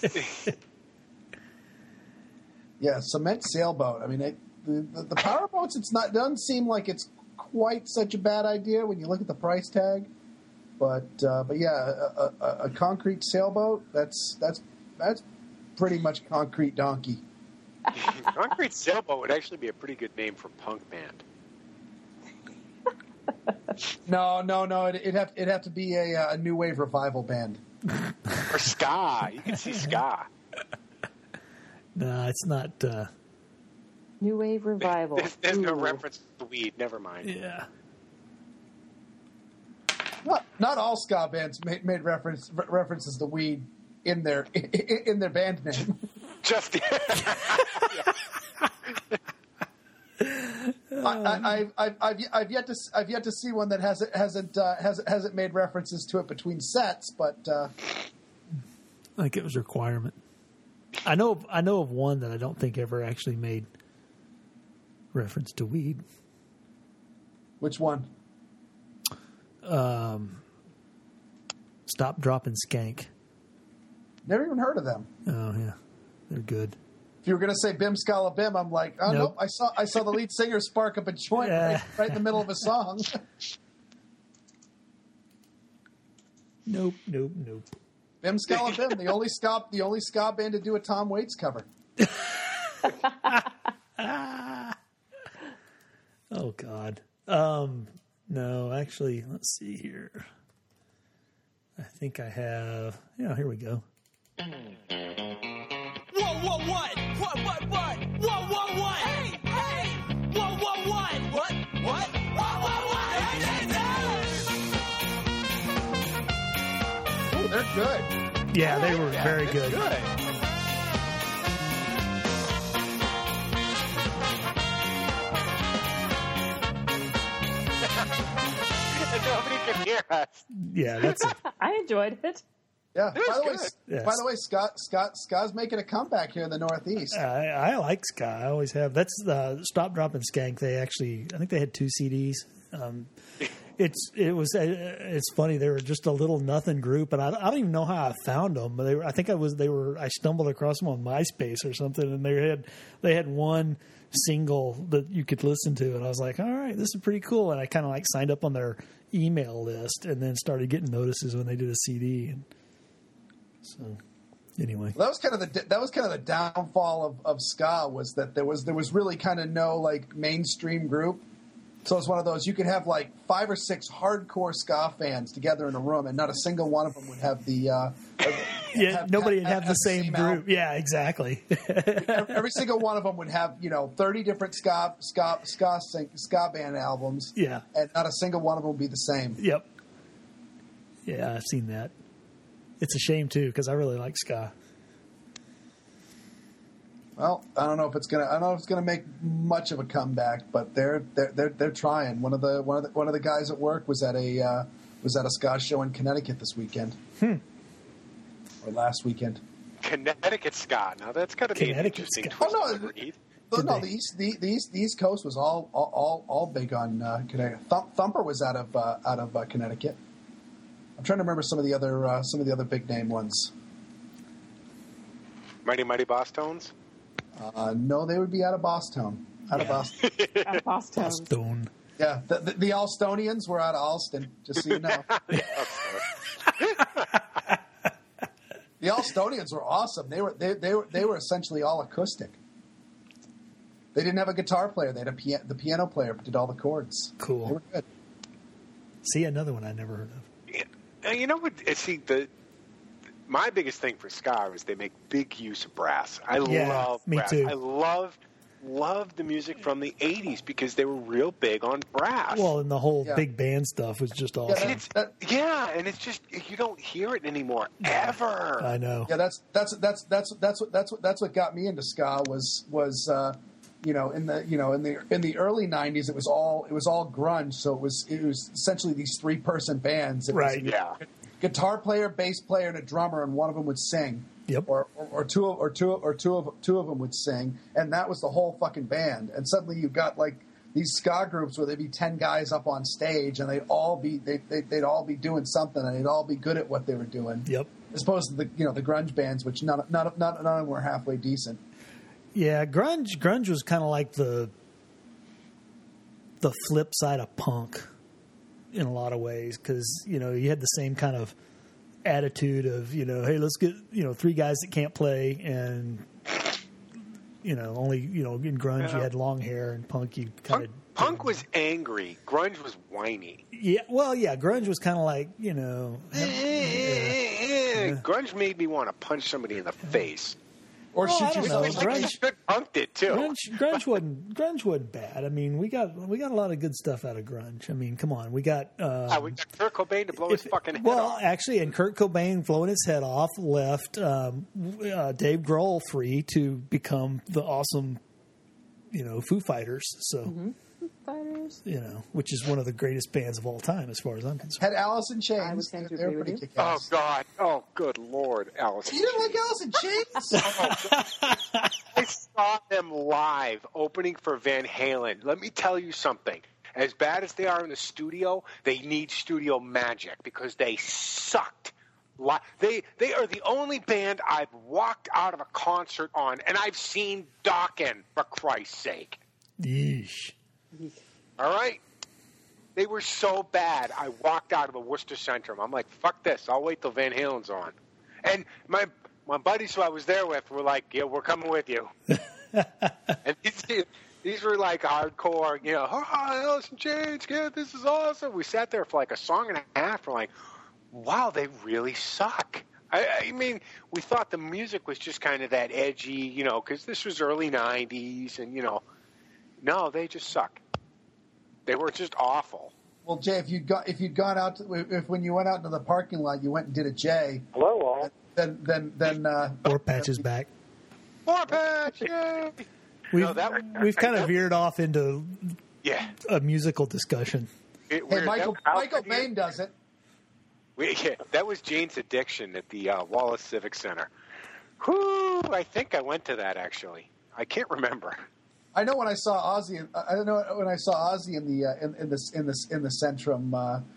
Yeah, cement sailboat. I mean, the power boats. Doesn't seem like it's quite such a bad idea when you look at the price tag. But yeah, a concrete sailboat. That's pretty much concrete donkey. Concrete sailboat would actually be a pretty good name for a punk band. No. It'd have to be a new wave revival band. Or ska. You can see ska. No, it's not. New wave revival. There's no reference to weed. Never mind. Yeah. Not all ska bands made references to weed in their band name. Just. I've yet to see one that hasn't made references to it between sets, but I think it was a requirement. I know of one that I don't think ever actually made reference to weed. Which one? Stop, Drop, and Skank. Never even heard of them. Oh yeah, they're good. If you were going to say Bim Scala Bim, I'm like, oh nope. I saw the lead singer spark up a joint right in the middle of a song. Nope. Bim Scala Bim, the only ska band to do a Tom Waits cover. Oh God. No, actually, let's see here. I think I have. Yeah, here we go. Whoa, what? What? Whoa, hey! What? Oh, they're good. Yeah, they were very good. Nobody can hear us. Yeah, that's it. I enjoyed it. Yeah. It was By the way, Ska's making a comeback here in the Northeast. I like ska. I always have. That's Stop, Drop, and Skank. They actually, I think they had 2 CDs. It's funny. They were just a little nothing group, and I don't even know how I found them. But I stumbled across them on MySpace or something, and they had one single that you could listen to, and I was like, all right, this is pretty cool. And I kind of like signed up on their email list, and then started getting notices when they did a CD. And so, anyway, that was kind of the downfall of ska, was that there was really kind of no like mainstream group. So it's one of those, you could have like 5 or 6 hardcore ska fans together in a room, and not a single one of them would have the nobody would have the same group. Album. Yeah, exactly. Every single one of them would have 30 different ska band albums. Yeah, and not a single one of them would be the same. Yep. Yeah, I've seen that. It's a shame too, because I really like ska. Well, I don't know if it's gonna make much of a comeback, but they're trying. One of the guys at work was at a ska show in Connecticut this weekend, or last weekend. Connecticut ska. Now that's got to be an interesting twist. Oh no, the East Coast was all big on Connecticut. Thumper was out of Connecticut. I'm trying to remember some of the other big name ones. Mighty Mighty Boss Tones? No, they would be out of Boston. Out of Boston. Out of Boston. Boston. Yeah, the Alstonians were out of Alston, just so you know. The Alstonians were awesome. They were essentially all acoustic. They didn't have a guitar player. They had the piano player did all the chords. Cool. They were good. See, another one I never heard of. Yeah. You know what? See, my biggest thing for ska is they make big use of brass. I love me brass. too. I loved the music from the 80s because they were real big on brass. Well, and the whole big band stuff was just awesome. And it's just you don't hear it anymore ever. I know. Yeah, that's what got me into ska was in the early 90s it was all grunge, so it was essentially these 3-person bands. It right. was guitar player, bass player, and a drummer, and one of them would sing. Yep. Or two of them would sing, and that was the whole fucking band. And suddenly you've got like these ska groups where there'd be 10 guys up on stage, and they'd all be doing something, and they'd all be good at what they were doing. Yep. As opposed to the grunge bands, which none of them were halfway decent. Yeah, grunge was kind of like the flip side of punk in a lot of ways, because you had the same kind of attitude of hey, let's get 3 guys that can't play, and only in grunge you had long hair, and punk you kind of punk was angry, grunge was whiny. Yeah, well, yeah, grunge was kind of like grunge made me want to punch somebody in the face. Or I don't know. Grunge punk did too. Grunge wasn't bad. I mean, we got a lot of good stuff out of grunge. I mean, come on, we got Kurt Cobain to blow his fucking head off. Well, actually, and Kurt Cobain blowing his head off left Dave Grohl free to become the awesome, Foo Fighters. So. Mm-hmm. Fighters. Which is one of the greatest bands of all time, as far as I'm concerned. Had Alice in Chains. I would tend to They're agree with pretty you. kick-ass. Oh God! Oh, good Lord, Alice. You didn't like Alice in Chains? I saw them live opening for Van Halen. Let me tell you something. As bad as they are in the studio, they need studio magic because they sucked. They are the only band I've walked out of a concert on, and I've seen Dokken, for Christ's sake. Yeesh. All right? They were so bad, I walked out of the Worcester Centrum. I'm like, fuck this. I'll wait till Van Halen's on. And my buddies who I was there with were like, yeah, we're coming with you. And these were like hardcore, Alice in Chains, yeah, this is awesome. We sat there for like a song and a half. We're like, wow, they really suck. I mean, we thought the music was just kind of that edgy, because this was early 90s and, no, they just suck. They were just awful. Well, Jay, if when you went out into the parking lot, you went and did a Jay. Hello, all. Then Four Patch is back. Four Patch, yay! We've kind of veered off into a musical discussion. Hey, Michael Bain does it. That was Jane's Addiction at the Wallace Civic Center. Whoo! I think I went to that actually. I can't remember. I know when I saw Ozzy. I don't know when I saw Ozzy in the Centrum.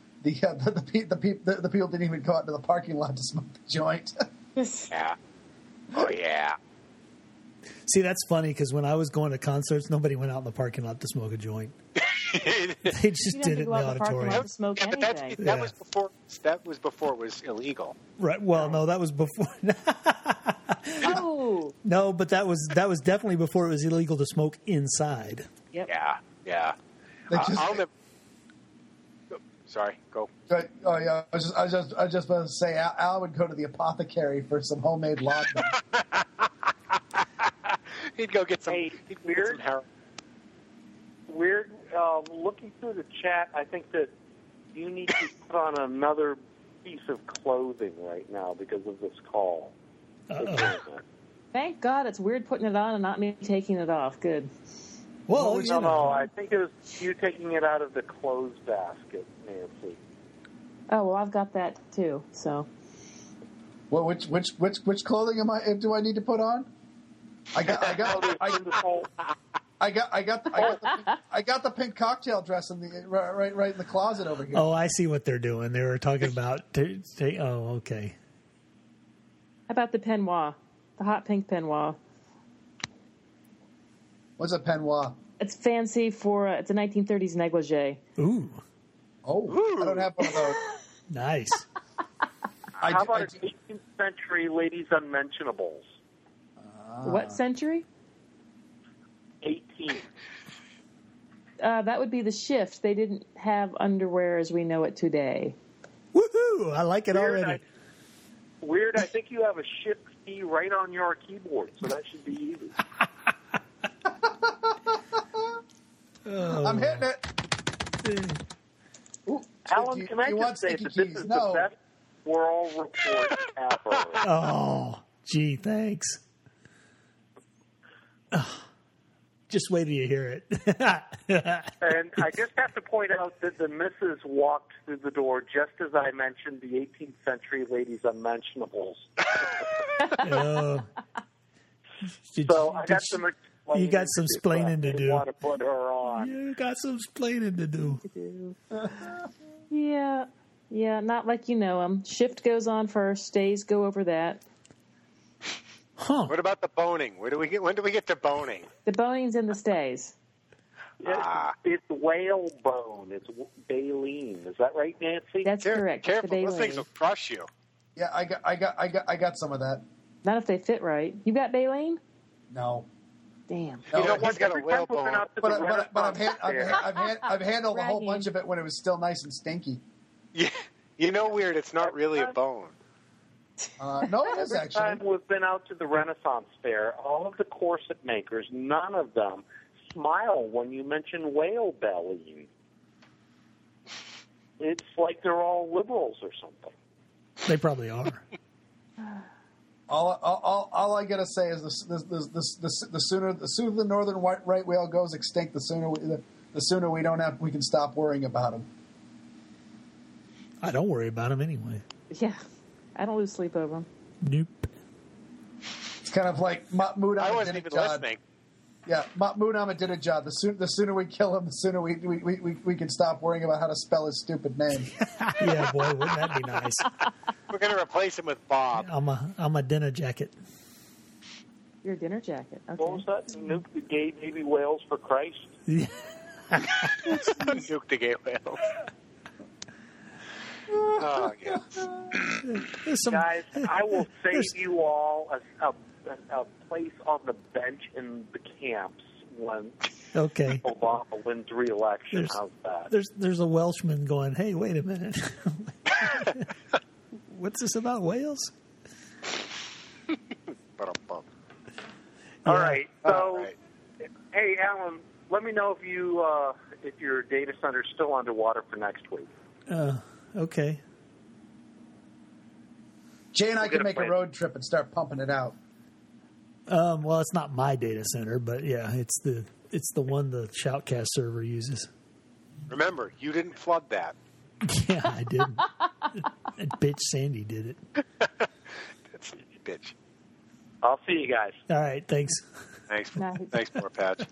The people didn't even go out to the parking lot to smoke the joint. Yeah. Oh yeah. See, that's funny because when I was going to concerts, nobody went out in the parking lot to smoke a joint. They just did it in the auditorium. To smoke But anything. that was before. That was before it was illegal. Right. Well, no, that was before. Oh. No, but that was definitely before it was illegal to smoke inside. Yep. Yeah. I'll never. Sorry, go. Oh yeah, I was just about to say Al would go to the apothecary for some homemade laudanum. He'd go get some. Hey, he'd get some heroin. Weird. Looking through the chat, I think that you need to put on another piece of clothing right now because of this call. Uh-oh. Thank God it's weird putting it on and not me taking it off. Good. Well, No, I think it was you taking it out of the clothes basket, Nancy. Oh, well, I've got that too, so. Well, which clothing do I need to put on? I got the pink cocktail dress in the right in the closet over here. Oh, I see what they're doing. They were talking about. Oh, okay. How about the peignoir? The hot pink peignoir. What's a peignoir? It's fancy for it's a 1930s negligee. Ooh, I don't have one of those. nice. How about an 18th century ladies' unmentionables? What century? 18. That would be the shift. They didn't have underwear as we know it today. Woohoo! I like it already. Weird. I think you have a shift key right on your keyboard, so that should be easy. I'm hitting it. Ooh, Alan, can I just say that this is the best world report ever? Oh, gee, thanks. Just wait till you hear it. And I just have to point out that the missus walked through the door just as I mentioned the 18th century ladies' unmentionables. So I got some. You got some splaining to do. Want to put her on? You got some splaining to do. Yeah, not like you know them. Shift goes on first. Stays go over that. Huh? What about the boning? When do we get to boning? The boning's in the stays. It's whale bone. It's baleen. Is that right, Nancy? That's correct. Careful, The those things baleen. will crush you. Yeah, I got some of that. Not if they fit right. You got baleen? No. Damn. You know, what? he's got a Every whale time we've been bone. out to But the I've handled a whole Bragging. bunch of it when it was still nice and stinky. Yeah, you know, weird. It's not really a bone. No, it is Every time actually. we've been out to the Renaissance Fair, all of the corset makers, none of them smile when you mention whale belly. It's like they're all liberals or something. They probably are. All I gotta say is the sooner the northern right whale goes extinct, the sooner we can stop worrying about him. I don't worry about them anyway. Yeah. I don't lose sleep over them. Nope. It's kind of like Mahmoud I wasn't even Ahmadinejad. listening. Yeah, Mahmoud Ahmadinejad. The sooner we kill him, the sooner we can stop worrying about how to spell his stupid name. Yeah, boy, wouldn't that be nice? We're going to replace him with Bob. I'm a dinner jacket. Your dinner jacket. Okay. What was that? Nuke the gay baby whales for Christ? Yeah. Nuke the gay whales. Oh, yes. There's some, Guys, I will save you all a place on the bench in the camps when okay. Obama wins re-election. How's that? There's a Welshman going, hey, wait a minute. What's this about whales? Ba-dum-bum. All right. So, All right. hey, Alan, let me know if your data center's still underwater for next week. Okay. Jay and I We'll can get a make a plan. road trip and start pumping it out. Well, it's not my data center, but yeah, it's the one the Shoutcast server uses. Remember, you didn't flood that. Yeah, I didn't. That bitch Sandy did it. That's bitch. I'll see you guys. All right, thanks. Thanks, Nice. thanks, poor Patch.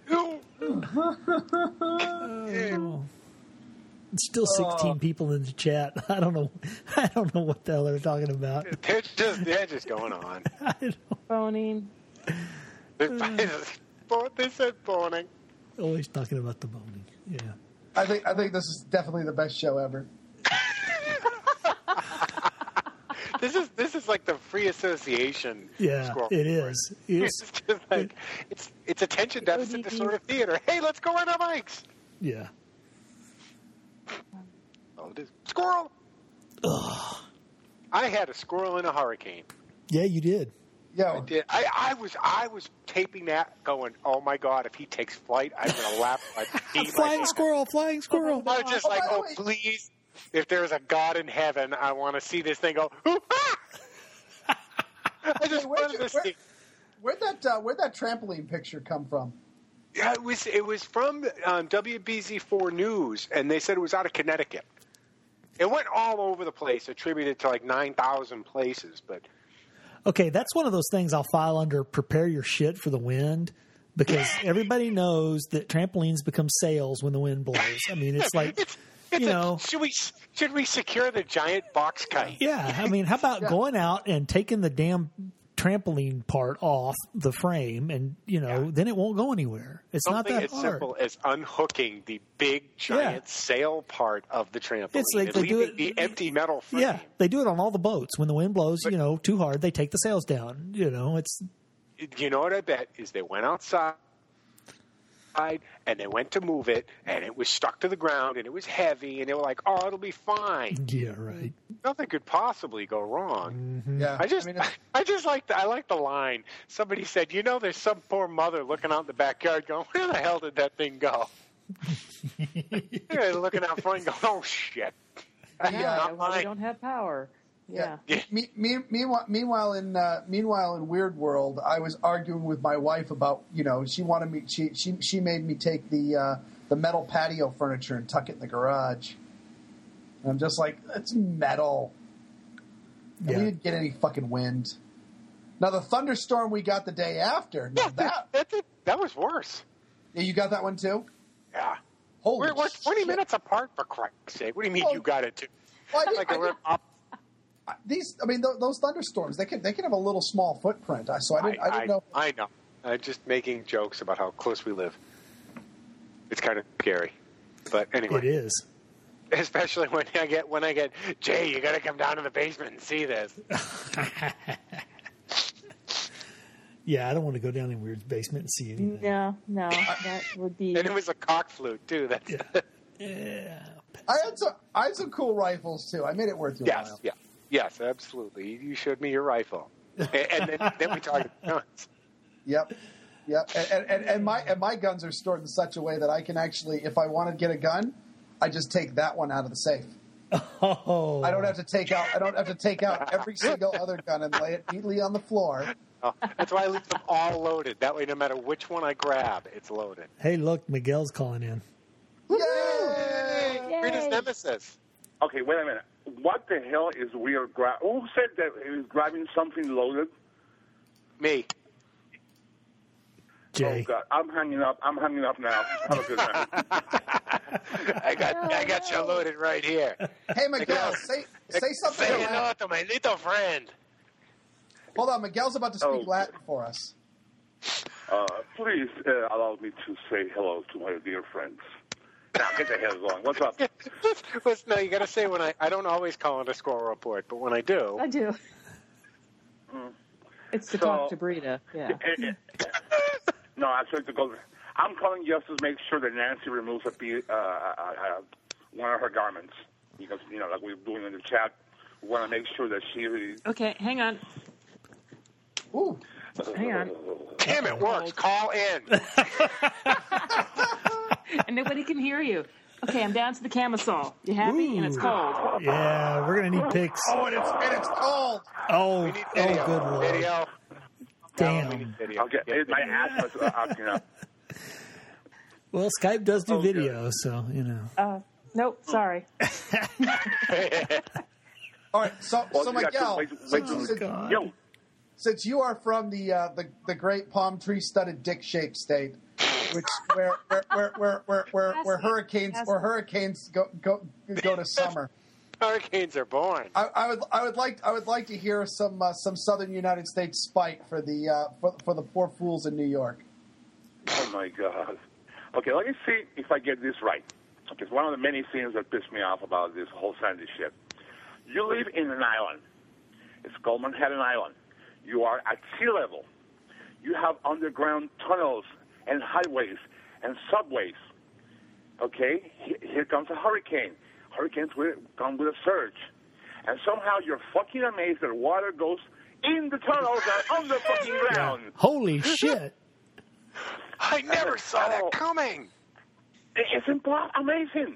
Oh. Still 16 people in the chat. I don't know what the hell they're talking about. They're just going on. I don't Boning. They said boning. always talking about the boning. Yeah. I think this is definitely the best show ever. This is like the free association. Yeah, squirrel it report. is. It's just like it's attention deficit disorder theater. Hey, let's go on our mics. Yeah. Oh, it is squirrel. Ugh. I had a squirrel in a hurricane. Yeah, you did. Yeah, I was taping that, going, oh my god, if he takes flight, I'm gonna laugh. Flying squirrel. I was just like, oh please, if there's a God in heaven, I want to see this thing go. I just wanted to see. where'd that trampoline picture come from? Yeah, it was from WBZ4 News, and they said it was out of Connecticut. It went all over the place, attributed to like 9,000 places, but. Okay, that's one of those things I'll file under prepare your shit for the wind, because everybody knows that trampolines become sails when the wind blows. I mean, it's like, should we secure the giant box kite? Yeah, I mean, how about going out and taking the damn trampoline part off the frame, and then it won't go anywhere. It's Something not that as hard. simple as unhooking the big giant sail part of the trampoline It's like and they do leaving it- the empty metal frame. Yeah, they do it on all the boats. When the wind blows, too hard, they take the sails down. It's You know what I bet is they went outside and they went to move it, and it was stuck to the ground, and it was heavy, and they were like, "Oh, it'll be fine. yeah, right. Nothing could possibly go wrong." Yeah, I like the line. Somebody said, there's some poor mother looking out in the backyard going, "Where the hell did that thing go?" They're looking out front and going, "Oh shit." Yeah, well, we don't have power. Yeah. Meanwhile, in Weird World, I was arguing with my wife about she wanted me. She made me take the metal patio furniture and tuck it in the garage. And I'm just like, it's metal. And we didn't get any fucking wind. Now the thunderstorm we got the day after. Now that was worse. Yeah, you got that one too. Yeah. Holy We're 20 shit. minutes apart, for Christ's sake. What do you mean you got it too? Well, those thunderstorms, they can have a little small footprint. I didn't know. I know. I'm just making jokes about how close we live. It's kind of scary, but anyway, It is. Especially when I get Jay, you got to come down to the basement and see this. Yeah, I don't want to go down in Weird's basement and see anything. No, that would be. And it was a cock flute too. That's Yeah. I had some cool rifles too. I made it worth your while. Yes, absolutely. You showed me your rifle, and then we talked guns. Yep. And my guns are stored in such a way that I can actually, if I want to get a gun, I just take that one out of the safe. Oh. I don't have to take out every single other gun and lay it neatly on the floor. Oh, that's why I leave them all loaded. That way, no matter which one I grab, it's loaded. Hey, look, Miguel's calling in. Yay! Rita's nemesis. Okay, wait a minute. What the hell is weird who said that he was grabbing something loaded? Me. Jay. Oh, God. I'm hanging up now. Have a good night. I got you loaded right here. Hey, Miguel, say something. Say hello to my little friend. Hold on, Miguel's about to speak Latin for us. Please allow me to say hello to my dear friends. Now, get the hell going. What's up? No, you got to say when I don't always call it a squirrel report, but when I do. I do. It's to talk to Brita. Yeah. No, I said to go. I'm calling just to make sure that Nancy removes one of her garments because like we were doing in the chat, we want to make sure that she. Okay, hang on. Ooh. Hang on. Damn, it works. Call in. And nobody can hear you. Okay, I'm down to the camisole. You happy? Ooh. And it's cold. Yeah, we're going to need pics. Oh, and it's cold. Oh, We need video. good Lord. Video. Damn. We need video. Okay, my ass was acting up. Well, Skype does do Oh, video, so, Nope, sorry. All right, so You got Miguel, wait, yo. since you are from the great palm tree studded dick shaped state, which where hurricanes go to summer. Hurricanes are born. I would like to hear some southern United States spite for the poor fools in New York. Oh my God. Okay, let me see if I get this right. Okay, it's one of the many things that piss me off about this whole Sandy shit. You live in an island. It's called Manhattan Island. You are at sea level. You have underground tunnels and highways and subways. Okay, here comes a hurricane. Hurricanes come with a surge. And somehow you're fucking amazed that water goes in the tunnels and on the fucking ground. Holy shit. I never saw that coming. It's amazing.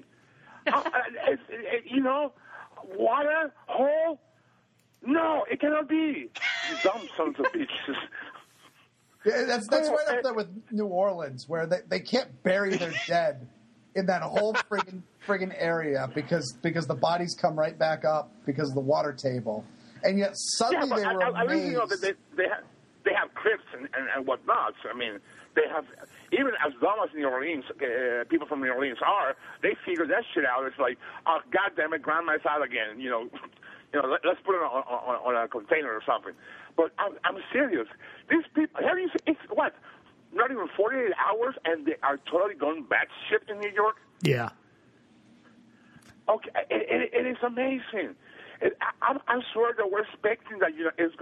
Water, hole? No, it cannot be. You dumb sons of bitches. Yeah, that's right up there with New Orleans, where they can't bury their dead in that whole friggin' area because the bodies come right back up because of the water table, and yet suddenly they were amazed. They have crypts and whatnot. So, I mean, they have, even as dumb as New Orleans, people from New Orleans are, they figure that shit out. It's like, oh, God damn it, grandma's out again. let's put it on a container or something. But I'm serious. These people, have you seen, it's what, not even 48 hours, and they are totally gone batshit in New York? Yeah. Okay, it is amazing. I swear that we're expecting that,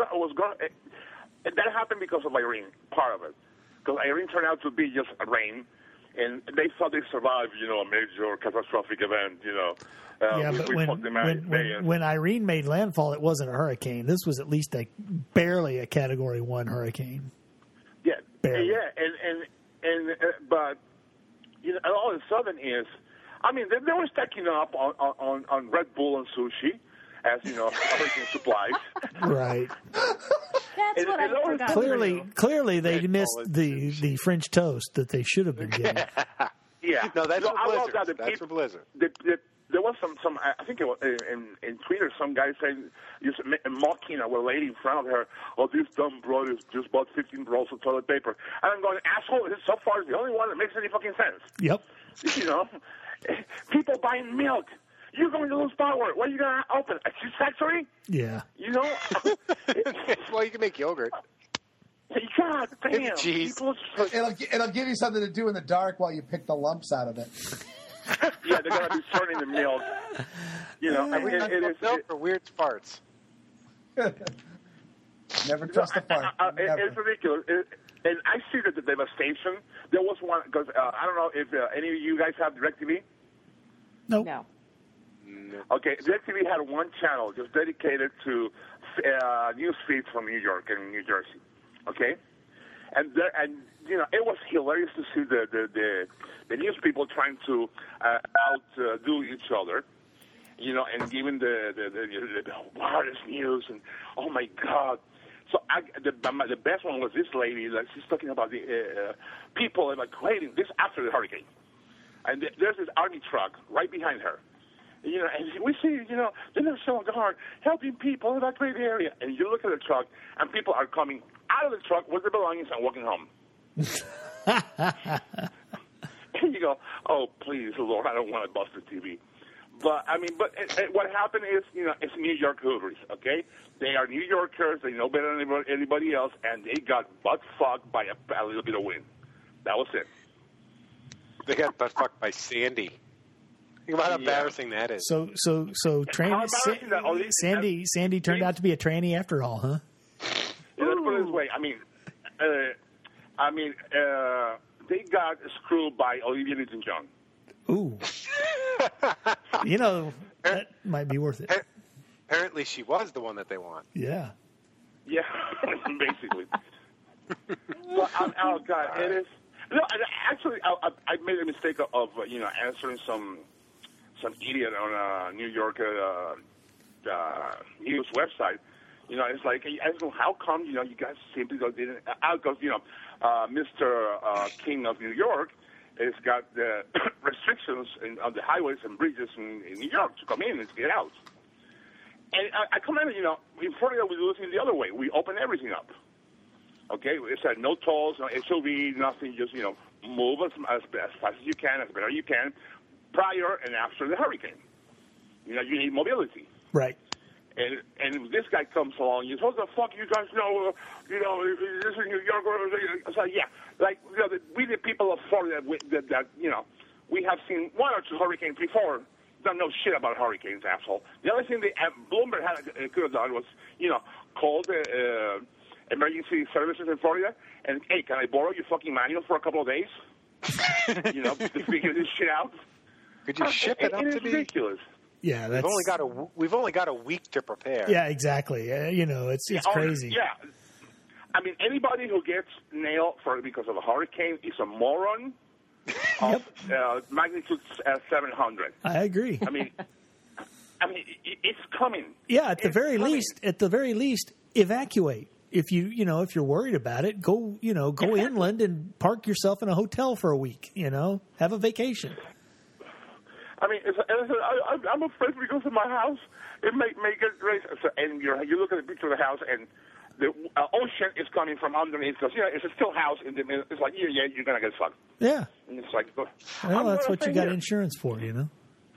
that happened because of Irene, part of it. Because Irene turned out to be just a rain, and they thought they survived, a major catastrophic event, but when Irene made landfall, it wasn't a hurricane. This was at least barely a Category 1 hurricane. Yeah, barely. Yeah, but all of a sudden they were stacking up on Red Bull and sushi as hurricane supplies. Right. That's what I forgot. Clearly, they missed the French toast that they should have been getting. Yeah. No, that's for I love Blizzard. that That's for Blizzard. There was some. I think it was in Twitter. Some guy saying, just mocking a lady in front of her. Oh, this dumb broad just bought 15 rolls of toilet paper. And I'm going, asshole. This so far is the only one that makes any fucking sense. Yep. People buying milk. You're going to lose power. What are you going to open? A cheese factory? Yeah. Well, you can make yogurt. God damn. Jeez. It'll give you something to do in the dark while you pick the lumps out of it. Yeah, they're going to be turning the milk. It is for weird farts. Never trust a fart. It's ridiculous. And I see the devastation. There was one, because I don't know if any of you guys have DirecTV. Nope. No. Okay, DirecTV had one channel just dedicated to news feeds from New York and New Jersey. Okay, and it was hilarious to see the news people trying to outdo each other, and giving the hardest news, and oh my God. So the best one was this lady. Like, she's talking about the people evacuating this after the hurricane, and there's this army truck right behind her. And we see, the National Guard helping people evacuate the area. And you look at the truck, and people are coming out of the truck with their belongings and walking home. And you go, oh, please, Lord, I don't want to bust the TV. But what happened is, it's New York Hoovers, okay? They are New Yorkers. They know better than anybody else, and they got butt-fucked by a little bit of wind. That was it. They got butt-fucked by Sandy. Think about how embarrassing that is. So Sandy turned out to be a tranny after all, huh? Yeah, let's put it this way. They got screwed by Olivia Newton-John. Ooh. That might be worth it. Apparently, she was the one that they want. Yeah. Yeah, basically. But, oh God, it is. No, actually, I made a mistake of answering some idiot on a New York news website. It's like, I don't know, how come, you guys simply didn't, because, Mr. King of New York has got the restrictions on the highways and bridges in New York to come in and to get out. And I commented, in Florida we do it the other way. We open everything up. Okay? It said no tolls, no SUV, nothing, just, move as fast as you can, as better you can, prior and after the hurricane. You need mobility. Right. And this guy comes along, you say, what the fuck you guys know, this is New York. So, yeah, we the people of Florida that we have seen one or two hurricanes before, don't know shit about hurricanes, asshole. The only thing Bloomberg could have done was, call the emergency services in Florida and, hey, can I borrow your fucking manual for a couple of days? To figure this shit out. Could you ship it up to me? It's ridiculous. Yeah, we've only got a week to prepare. Yeah, exactly. It's crazy. Yeah, anybody who gets nailed because of a hurricane is a moron of magnitude 700. I agree. It's coming. Yeah, at the very least, evacuate. If if you're worried about it, go inland and park yourself in a hotel for a week. Have a vacation. I'm afraid because of my house, it may get raised. So, and you look at the picture of the house, and the ocean is coming from underneath. Because it's a still house in the middle. It's like, yeah, you're gonna get fucked. Yeah. And it's like, well, that's what you got insurance for,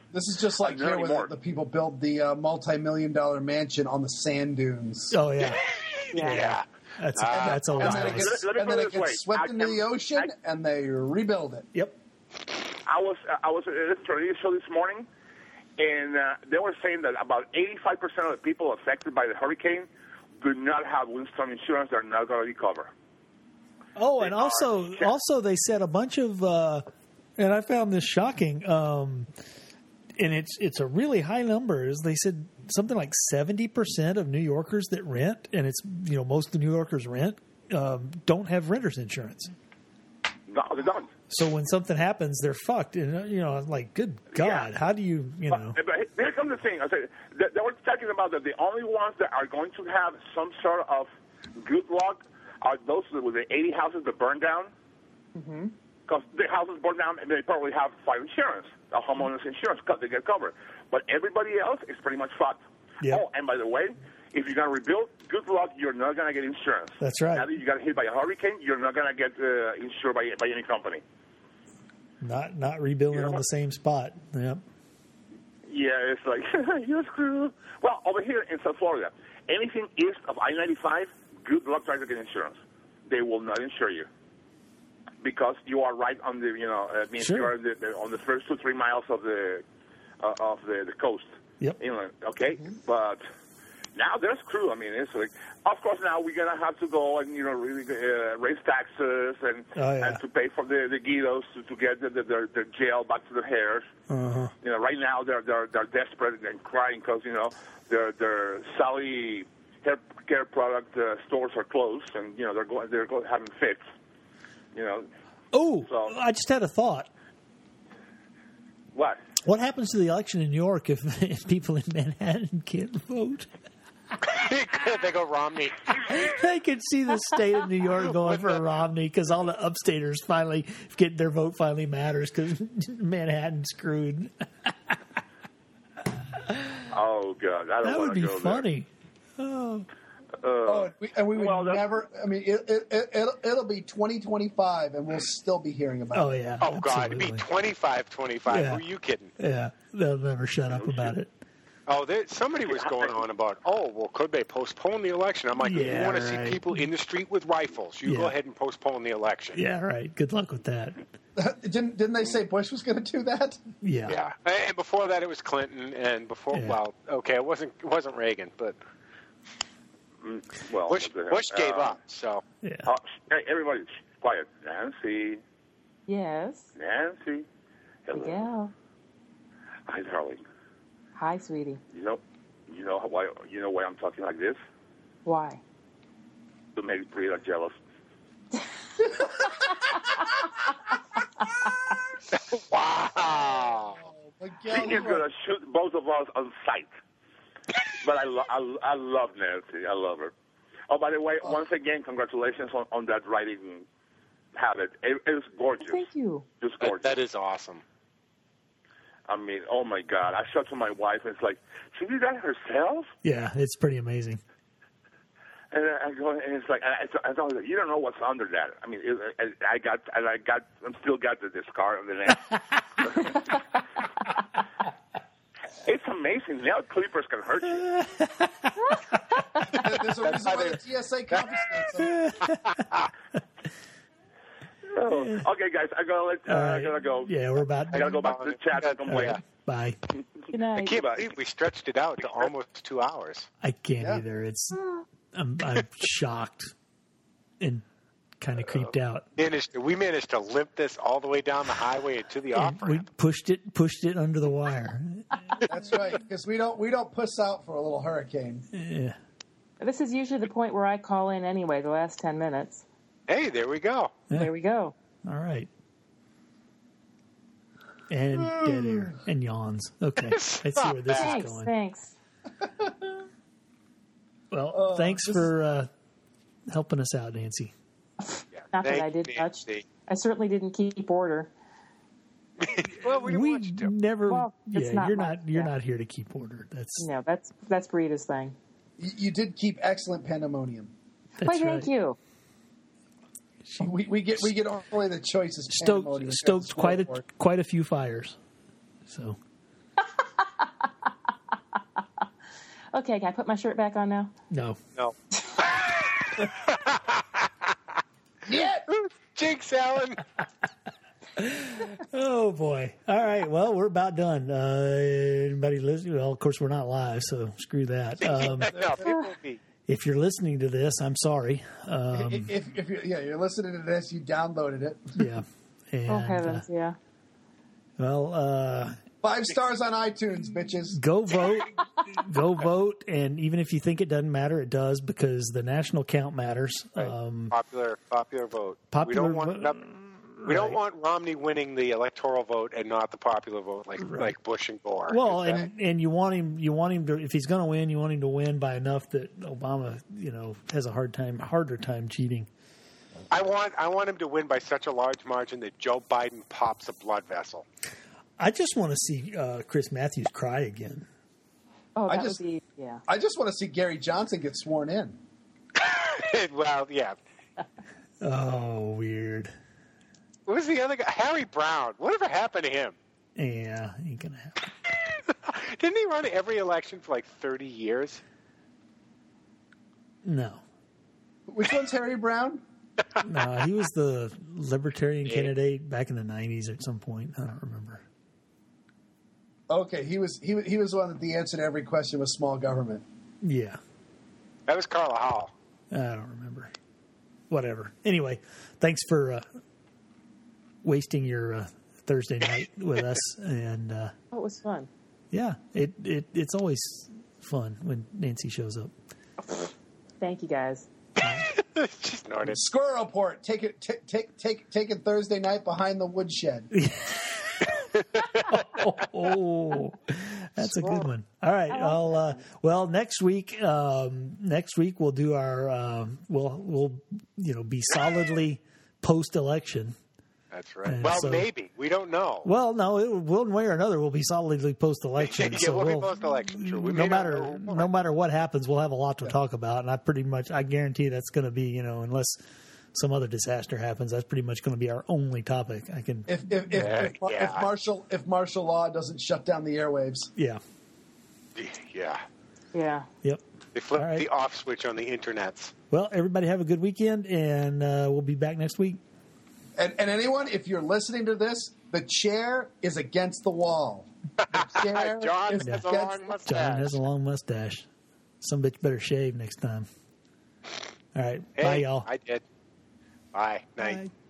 This is just like Not here where anymore. the people build the multi-million-dollar mansion on the sand dunes. Oh yeah, Yeah. that's a And then lot. it gets, Let me and put then it it this way. gets swept I into can- the ocean, and they rebuild it. Yep. I was at a radio show this morning, and they were saying that about 85% of the people affected by the hurricane do not have windstorm insurance. They're not going to recover. Oh, and also they said a bunch of, and I found this shocking. And it's a really high number. Is they said something like 70% of New Yorkers that rent, and it's most of the New Yorkers rent, don't have renters insurance. No, they don't. So when something happens, they're fucked. And I'm like, good God, how do you But here comes the thing. I said they were talking about that the only ones that are going to have some sort of good luck are those with the 80 houses that burn down. Because the houses burn down, and they probably have fire insurance, a homeowner's insurance, because they get covered. But everybody else is pretty much fucked. Yeah. Oh, and by the way, if you're going to rebuild, good luck, you're not going to get insurance. That's right. Now that you got hit by a hurricane, you're not going to get insured by any company. not rebuilding on the same spot? Yep. Yeah, it's like, you're screwed. Well, over here in South Florida, anything east of I-95, good luck trying to get insurance. They will not insure you because you are right on the, means Sure. you are on the first 2-3 miles of the coast. Yep. Inland, okay? But now they're screwed. I mean, it's like, of course, now we're going to have to go and, really raise taxes and and to pay for the guidos to get their jail back to their heirs. Uh-huh. Right now they're desperate and crying because, their Sally hair care product stores are closed and, they're having fits. Oh, So- I just had a thought. What? What happens to the election in New York if people in Manhattan can't vote? They go Romney. I can see the state of New York going for Romney because all the upstaters finally get their vote finally matters because Manhattan's screwed. Oh, God. I don't That want would to be go funny. We would Well, that's- never. I mean, it'll be 2025, and we'll still be hearing about Oh it. yeah. Oh, God. It'd be absolutely. 25. Yeah. Who are you kidding? Yeah, they'll never shut up about it. Oh, somebody was going on about, could they postpone the election? I'm like, Yeah, you want to right. see people in the street with rifles. You go Yeah. ahead and postpone the election. Yeah, right. Good luck with that. Didn't they say Bush was going to do that? Yeah. Yeah. And before that, it was Clinton. And before, Yeah. it wasn't Reagan, but Well, Bush gave up. So Yeah. Hey, everybody, quiet. Nancy. Yes. Nancy. Hello. Yeah. Hi, darling. Hi, sweetie. You know why I'm talking like this? Why? To make Brita jealous. wow. She is gonna shoot both of us on sight. But I love Nancy. I love her. Oh, by the way, once again, congratulations on that writing habit. It's gorgeous. Thank you. Just gorgeous. That is awesome. I mean, oh my God! I showed to my wife, and it's like she did that herself. Yeah, it's pretty amazing. And I go, and it's like, I told her, you don't know what's under that. I mean, I'm still got the scar on the neck. It's amazing. Nail clippers can hurt you. There's a reason why the TSA confiscates them. Oh, okay, guys, I gotta go. Yeah, we're about. I gotta go back to the chat and complain. Yeah. Bye. Good I night. can't believe we stretched it out to almost 2 hours. I can't Yeah. either. I'm shocked and kind of creeped out. We managed to limp this all the way down the highway to the And off we ramp. pushed it under the wire. That's right, because we don't puss out for a little hurricane. Yeah. This is usually the point where I call in anyway, the last 10 minutes. Hey, there we go. Yeah. There we go. All right. And dead air and yawns. Okay, I see where this is Thanks, going. thanks. Well, thanks for helping us out, Nancy. Not that I Thank did you, much. Nancy. I certainly didn't keep order. Well, we didn't want you to. never. Well, it's yeah, not you're my- not. You're yeah. not here to keep order. No, that's Brita's thing. You did keep excellent pandemonium. That's Why, right. thank you. We get only the choices. Stoked quite a few fires. So Okay, can I put my shirt back on now? No. Yeah, Jinx, Alan. Oh boy! All right, well, we're about done. Anybody listening? Well, of course, we're not live, so screw that. No, people will be. If you're listening to this, I'm sorry. If you're listening to this, you downloaded it. Yeah. And, Oh heavens, yeah. Well, 5 stars on iTunes, bitches. go vote. Go vote, and even if you think it doesn't matter, it does, because the national count matters. Right. Popular vote. Popular We don't want Romney winning the electoral vote and not the popular vote, like Bush and Gore. Well, and you want him to, if he's going to win, you want him to win by enough that Obama, has a harder time cheating. I want him to win by such a large margin that Joe Biden pops a blood vessel. I just want to see Chris Matthews cry again. Oh, that would be, yeah. I just want to see Gary Johnson get sworn in. Well, yeah. Oh, weird. What was the other guy? Harry Brown. Whatever happened to him? Yeah, ain't gonna happen. Didn't he run every election for like 30 years? No. Which one's Harry Brown? No, he was the Libertarian candidate back in the 90s at some point. I don't remember. Okay, he was the one that the answer to every question was small government. Yeah. That was Carla Howell. I don't remember. Whatever. Anyway, thanks for wasting your Thursday night with us. And Oh, it was fun. yeah, it's always fun when Nancy shows up. Thank you, guys. She snorted. Squirrel Report. Taking Thursday night behind the woodshed. Oh, that's a good one. All right. Well, next week we'll do our we'll be solidly post-election. That's right. And Well, so, maybe. We don't know. Well, no, one way or another, we'll be solidly post-election. Yeah, so we'll be post-election. Sure. No matter what happens, we'll have a lot to talk about, and I guarantee that's going to be, unless some other disaster happens, that's pretty much going to be our only topic. I can. If martial law doesn't shut down the airwaves. Yeah. Yeah. Yeah. Yep. They flipped All right. the off switch on the internets. Well, everybody have a good weekend, and we'll be back next week. And anyone, if you're listening to this, the chair is against the wall. The chair John is has a against long the mustache. John has a long mustache. Some bitch better shave next time. All right. Hey, Bye, y'all. I did. Bye. Night. Bye.